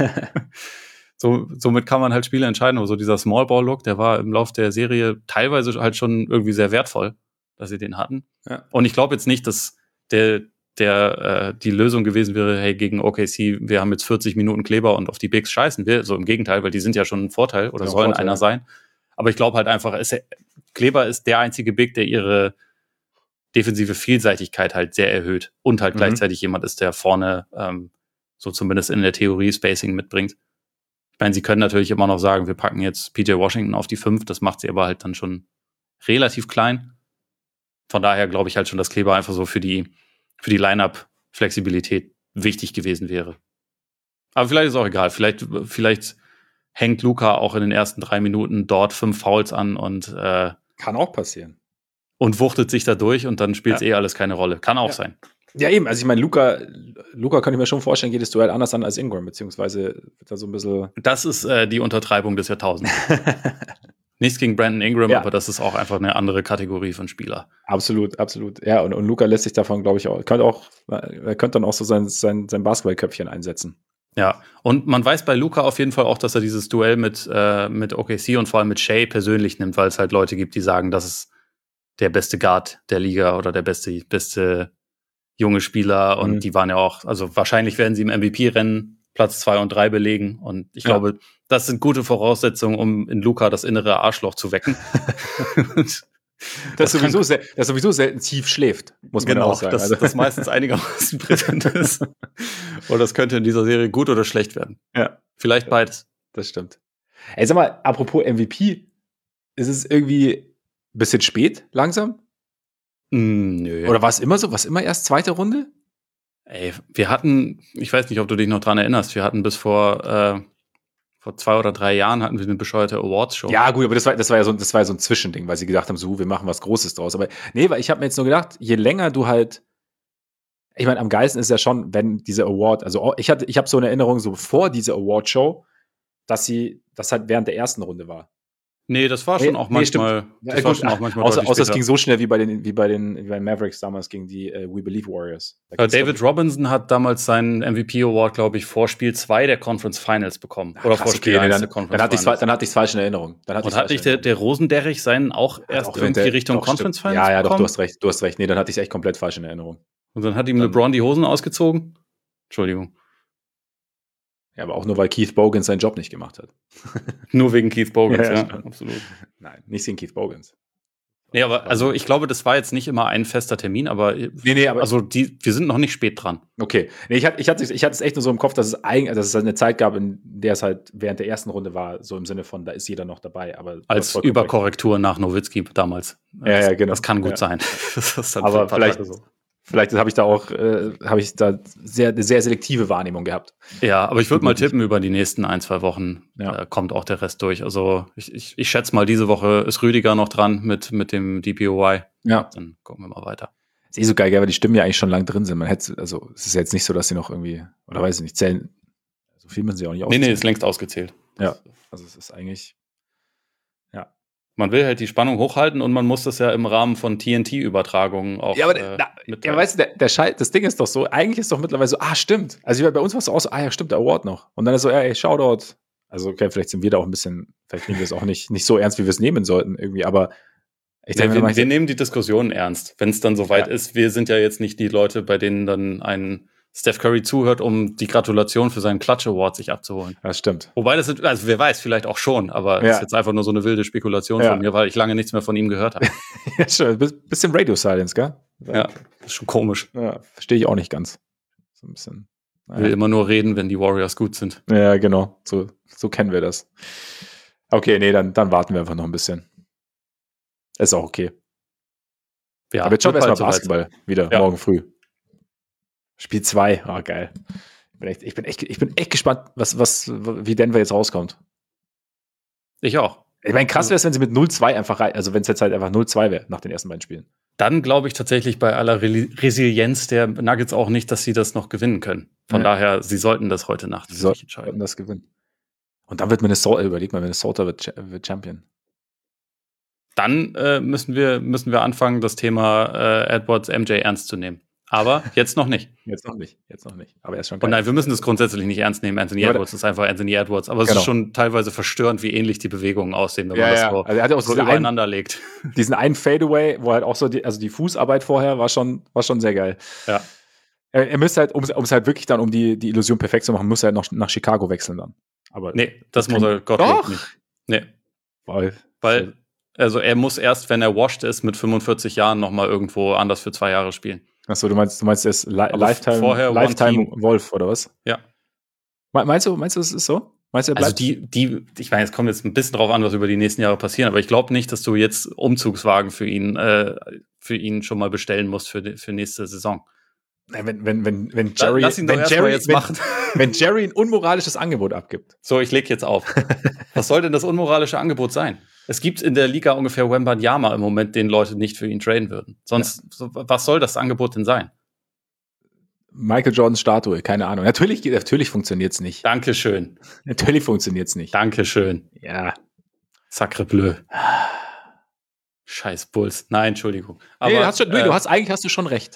Somit kann man halt Spiele entscheiden. Aber so dieser Small-Ball-Look, der war im Lauf der Serie teilweise halt schon irgendwie sehr wertvoll, dass sie den hatten. Ja. Und ich glaube jetzt nicht, dass die Lösung gewesen wäre, hey, gegen OKC, wir haben jetzt 40 Minuten Kleber und auf die Bigs scheißen wir. So im Gegenteil, weil die sind ja schon ein Vorteil oder sollen einer sein. Aber ich glaube halt einfach, Kleber ist der einzige Big, der ihre defensive Vielseitigkeit halt sehr erhöht und halt gleichzeitig jemand ist, der vorne so zumindest in der Theorie Spacing mitbringt. Ich meine, sie können natürlich immer noch sagen, wir packen jetzt PJ Washington auf die 5, das macht sie aber halt dann schon relativ klein. Von daher glaube ich halt schon, dass Kleber einfach so für die Line-Up-Flexibilität wichtig gewesen wäre. Aber vielleicht ist auch egal. Vielleicht hängt Luka auch in den ersten 3 Minuten dort 5 Fouls an und kann auch passieren. Und wuchtet sich da durch und dann spielt es alles keine Rolle. Kann auch sein. Ja, eben. Also ich meine, Luka kann ich mir schon vorstellen, geht das Duell anders an als Ingram, beziehungsweise wird da so ein bisschen. Das ist die Untertreibung des Jahrtausends. Nichts gegen Brandon Ingram, aber das ist auch einfach eine andere Kategorie von Spieler. Absolut, absolut. Ja, und Luka lässt sich davon, glaube ich, auch, er könnte dann auch so sein Basketballköpfchen einsetzen. Ja, und man weiß bei Luka auf jeden Fall auch, dass er dieses Duell mit OKC und vor allem mit Shea persönlich nimmt, weil es halt Leute gibt, die sagen, das ist der beste Guard der Liga oder der beste junge Spieler. Und die waren ja auch, also wahrscheinlich werden sie im MVP-Rennen Platz 2 und 3 belegen. Und ich glaube, das sind gute Voraussetzungen, um in Luka das innere Arschloch zu wecken. das sowieso selten tief schläft, muss man auch sagen. Das meistens einigermaßen präsent ist. Und das könnte in dieser Serie gut oder schlecht werden. Ja. Vielleicht beides. Das stimmt. Ey, sag mal, apropos MVP, ist es irgendwie ein bisschen spät, langsam? Nö. Oder war es immer so? War es immer erst zweite Runde? Ey, wir hatten, ich weiß nicht, ob du dich noch dran erinnerst, wir hatten bis vor 2 oder 3 Jahren hatten wir eine bescheuerte Awards-Show. Ja, gut, aber das war ja so ein Zwischending, weil sie gedacht haben, so, wir machen was Großes draus. Aber nee, weil ich habe mir jetzt nur gedacht, je länger du halt, ich meine, am geilsten ist ja schon, wenn diese Award, also ich habe so eine Erinnerung, so vor dieser Award-Show, dass das halt während der ersten Runde war. Nee, das war schon auch manchmal. Außer es ging so schnell wie bei den Mavericks damals gegen die We Believe Warriors. David Robinson hat damals seinen MVP Award, glaube ich, vor Spiel 2 der Conference Finals bekommen. Oder vor Spiel 1 der Conference Finals. Dann hatte ich es falsch in Erinnerung. Und hat nicht der Rosenderrich seinen auch erst irgendwie Richtung Conference Finals bekommen? Ja, doch, du hast recht. Nee, dann hatte ich es echt komplett falsch in Erinnerung. Und dann hat ihm LeBron die Hosen ausgezogen? Entschuldigung. Ja, aber auch nur, weil Keith Bogans seinen Job nicht gemacht hat. Nur wegen Keith Bogans, ja, absolut. Nein, nicht wegen Keith Bogans. Nee, aber also ich glaube, das war jetzt nicht immer ein fester Termin, aber also wir sind noch nicht spät dran. Okay. Nee, ich hatte es echt nur so im Kopf, dass es eine Zeit gab, in der es halt während der ersten Runde war, so im Sinne von, da ist jeder noch dabei. Aber als Überkorrektur nach Nowitzki damals. Ja, genau. Das kann gut sein. Das ist dann aber vielleicht habe ich da sehr selektive Wahrnehmung gehabt. Ja, aber ich würde mal tippen, über die nächsten 1-2 Wochen kommt auch der Rest durch. Also ich schätze mal, diese Woche ist Rüdiger noch dran mit dem DPOY. Ja. Dann gucken wir mal weiter. Ist so geil, weil die Stimmen ja eigentlich schon lang drin sind. Es ist jetzt nicht so, dass sie noch irgendwie, oder weiß ich nicht, zählen. So viel man sie auch nicht auszählen. Nee, ist längst ausgezählt. Ja, also es ist eigentlich, man will halt die Spannung hochhalten und man muss das ja im Rahmen von TNT-Übertragungen auch weißt du, das Ding ist doch so, eigentlich ist doch mittlerweile so, stimmt. Also bei uns war es auch so, stimmt, der Award noch. Und dann ist so, Shoutout Also, okay, vielleicht sind wir da auch ein bisschen, vielleicht nehmen wir es auch nicht so ernst, wie wir es nehmen sollten irgendwie, aber ich denke, wir nehmen die Diskussion ernst, wenn es dann soweit ist. Wir sind ja jetzt nicht die Leute, bei denen dann ein Steph Curry zuhört, um die Gratulation für seinen Clutch Award sich abzuholen. Das stimmt. Wobei das, also wer weiß, vielleicht auch schon, aber das ist jetzt einfach nur so eine wilde Spekulation von mir, weil ich lange nichts mehr von ihm gehört habe. Ja, schon. Bisschen Radio Silence, gell? Ja, ist schon komisch. Ja, verstehe ich auch nicht ganz. So ein bisschen. Will immer nur reden, wenn die Warriors gut sind. Ja, genau. So kennen wir das. Okay, nee, dann warten wir einfach noch ein bisschen. Ist auch okay. Ja, aber jetzt schauen wir erstmal Basketball wieder, morgen früh. Spiel 2, geil. Ich bin echt gespannt, wie Denver jetzt rauskommt. Ich auch. Ich meine, krass wäre es, wenn sie mit 0-2 einfach also wenn es jetzt halt einfach 0-2 wäre nach den ersten beiden Spielen. Dann glaube ich tatsächlich bei aller Resilienz der Nuggets auch nicht, dass sie das noch gewinnen können. Von daher, sie sollten das heute Nacht für sich entscheiden. Sollten das gewinnen. Und dann wird Minnesota wird Champion. Dann müssen wir anfangen, das Thema Edwards MJ ernst zu nehmen. Aber jetzt noch nicht. Jetzt noch nicht. Aber er ist schon geil. Und nein, wir müssen das grundsätzlich nicht ernst nehmen. Anthony Edwards ist einfach Anthony Edwards. Aber es ist schon teilweise verstörend, wie ähnlich die Bewegungen aussehen, wenn man das so, also er hat auch so übereinander legt. Diesen einen Fadeaway, wo halt auch so die Fußarbeit vorher war schon sehr geil. Ja. Er müsste halt, um es halt wirklich dann, um die Illusion perfekt zu machen, muss er halt noch nach Chicago wechseln dann. Aber nee, das muss er Gottlob nicht. Nee. Weil also er muss erst, wenn er washed ist, mit 45 Jahren nochmal irgendwo anders für 2 Jahre spielen. Achso, du meinst das Lifetime Wolf, oder was? Ja. Meinst du, es ist so? Meinst du, er bleibt? Also ich meine, es kommt jetzt ein bisschen drauf an, was über die nächsten Jahre passieren, aber ich glaube nicht, dass du jetzt Umzugswagen für ihn schon mal bestellen musst für nächste Saison. Wenn Jerry, lass ihn doch jetzt machen. Wenn Jerry ein unmoralisches Angebot abgibt. So, ich leg jetzt auf. Was soll denn das unmoralische Angebot sein? Es gibt in der Liga ungefähr Wembanyama im Moment, den Leute nicht für ihn traden würden. Sonst, was soll das Angebot denn sein? Michael Jordans Statue, keine Ahnung. Natürlich funktioniert es nicht. Dankeschön. Natürlich funktioniert es nicht. Dankeschön. Ja. Sacre bleu. Scheiß Bulls. Nein, Entschuldigung. Aber, eigentlich hast du schon recht.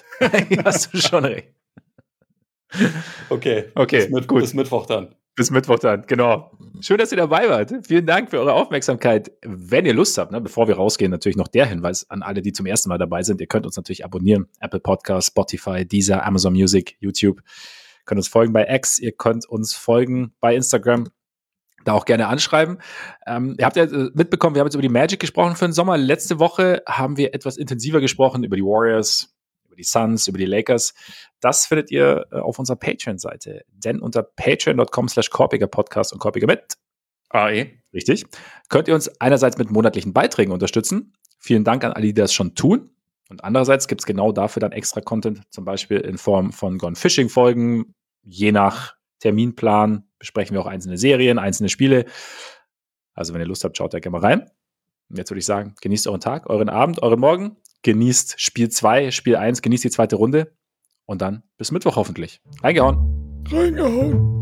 Okay, gut. Bis Mittwoch dann. Bis Mittwoch dann, genau. Schön, dass ihr dabei wart. Vielen Dank für eure Aufmerksamkeit. Wenn ihr Lust habt, bevor wir rausgehen, natürlich noch der Hinweis an alle, die zum ersten Mal dabei sind. Ihr könnt uns natürlich abonnieren. Apple Podcasts, Spotify, Deezer, Amazon Music, YouTube. Ihr könnt uns folgen bei X. Ihr könnt uns folgen bei Instagram. Da auch gerne anschreiben. Ihr habt ja mitbekommen, wir haben jetzt über die Magic gesprochen für den Sommer. Letzte Woche haben wir etwas intensiver gesprochen über die Warriors, über die Suns, über die Lakers. Das findet ihr auf unserer Patreon-Seite. Denn unter patreon.com/korpiger-podcast und Korpiger mit AE, richtig, könnt ihr uns einerseits mit monatlichen Beiträgen unterstützen. Vielen Dank an alle, die das schon tun. Und andererseits gibt es genau dafür dann extra Content, zum Beispiel in Form von Gone Fishing-Folgen, je nach Terminplan besprechen wir auch einzelne Serien, einzelne Spiele. Also wenn ihr Lust habt, schaut da gerne mal rein. Und jetzt würde ich sagen, genießt euren Tag, euren Abend, euren Morgen. Genießt Spiel 2, Spiel 1, genießt die zweite Runde. Und dann bis Mittwoch hoffentlich. Reingehauen.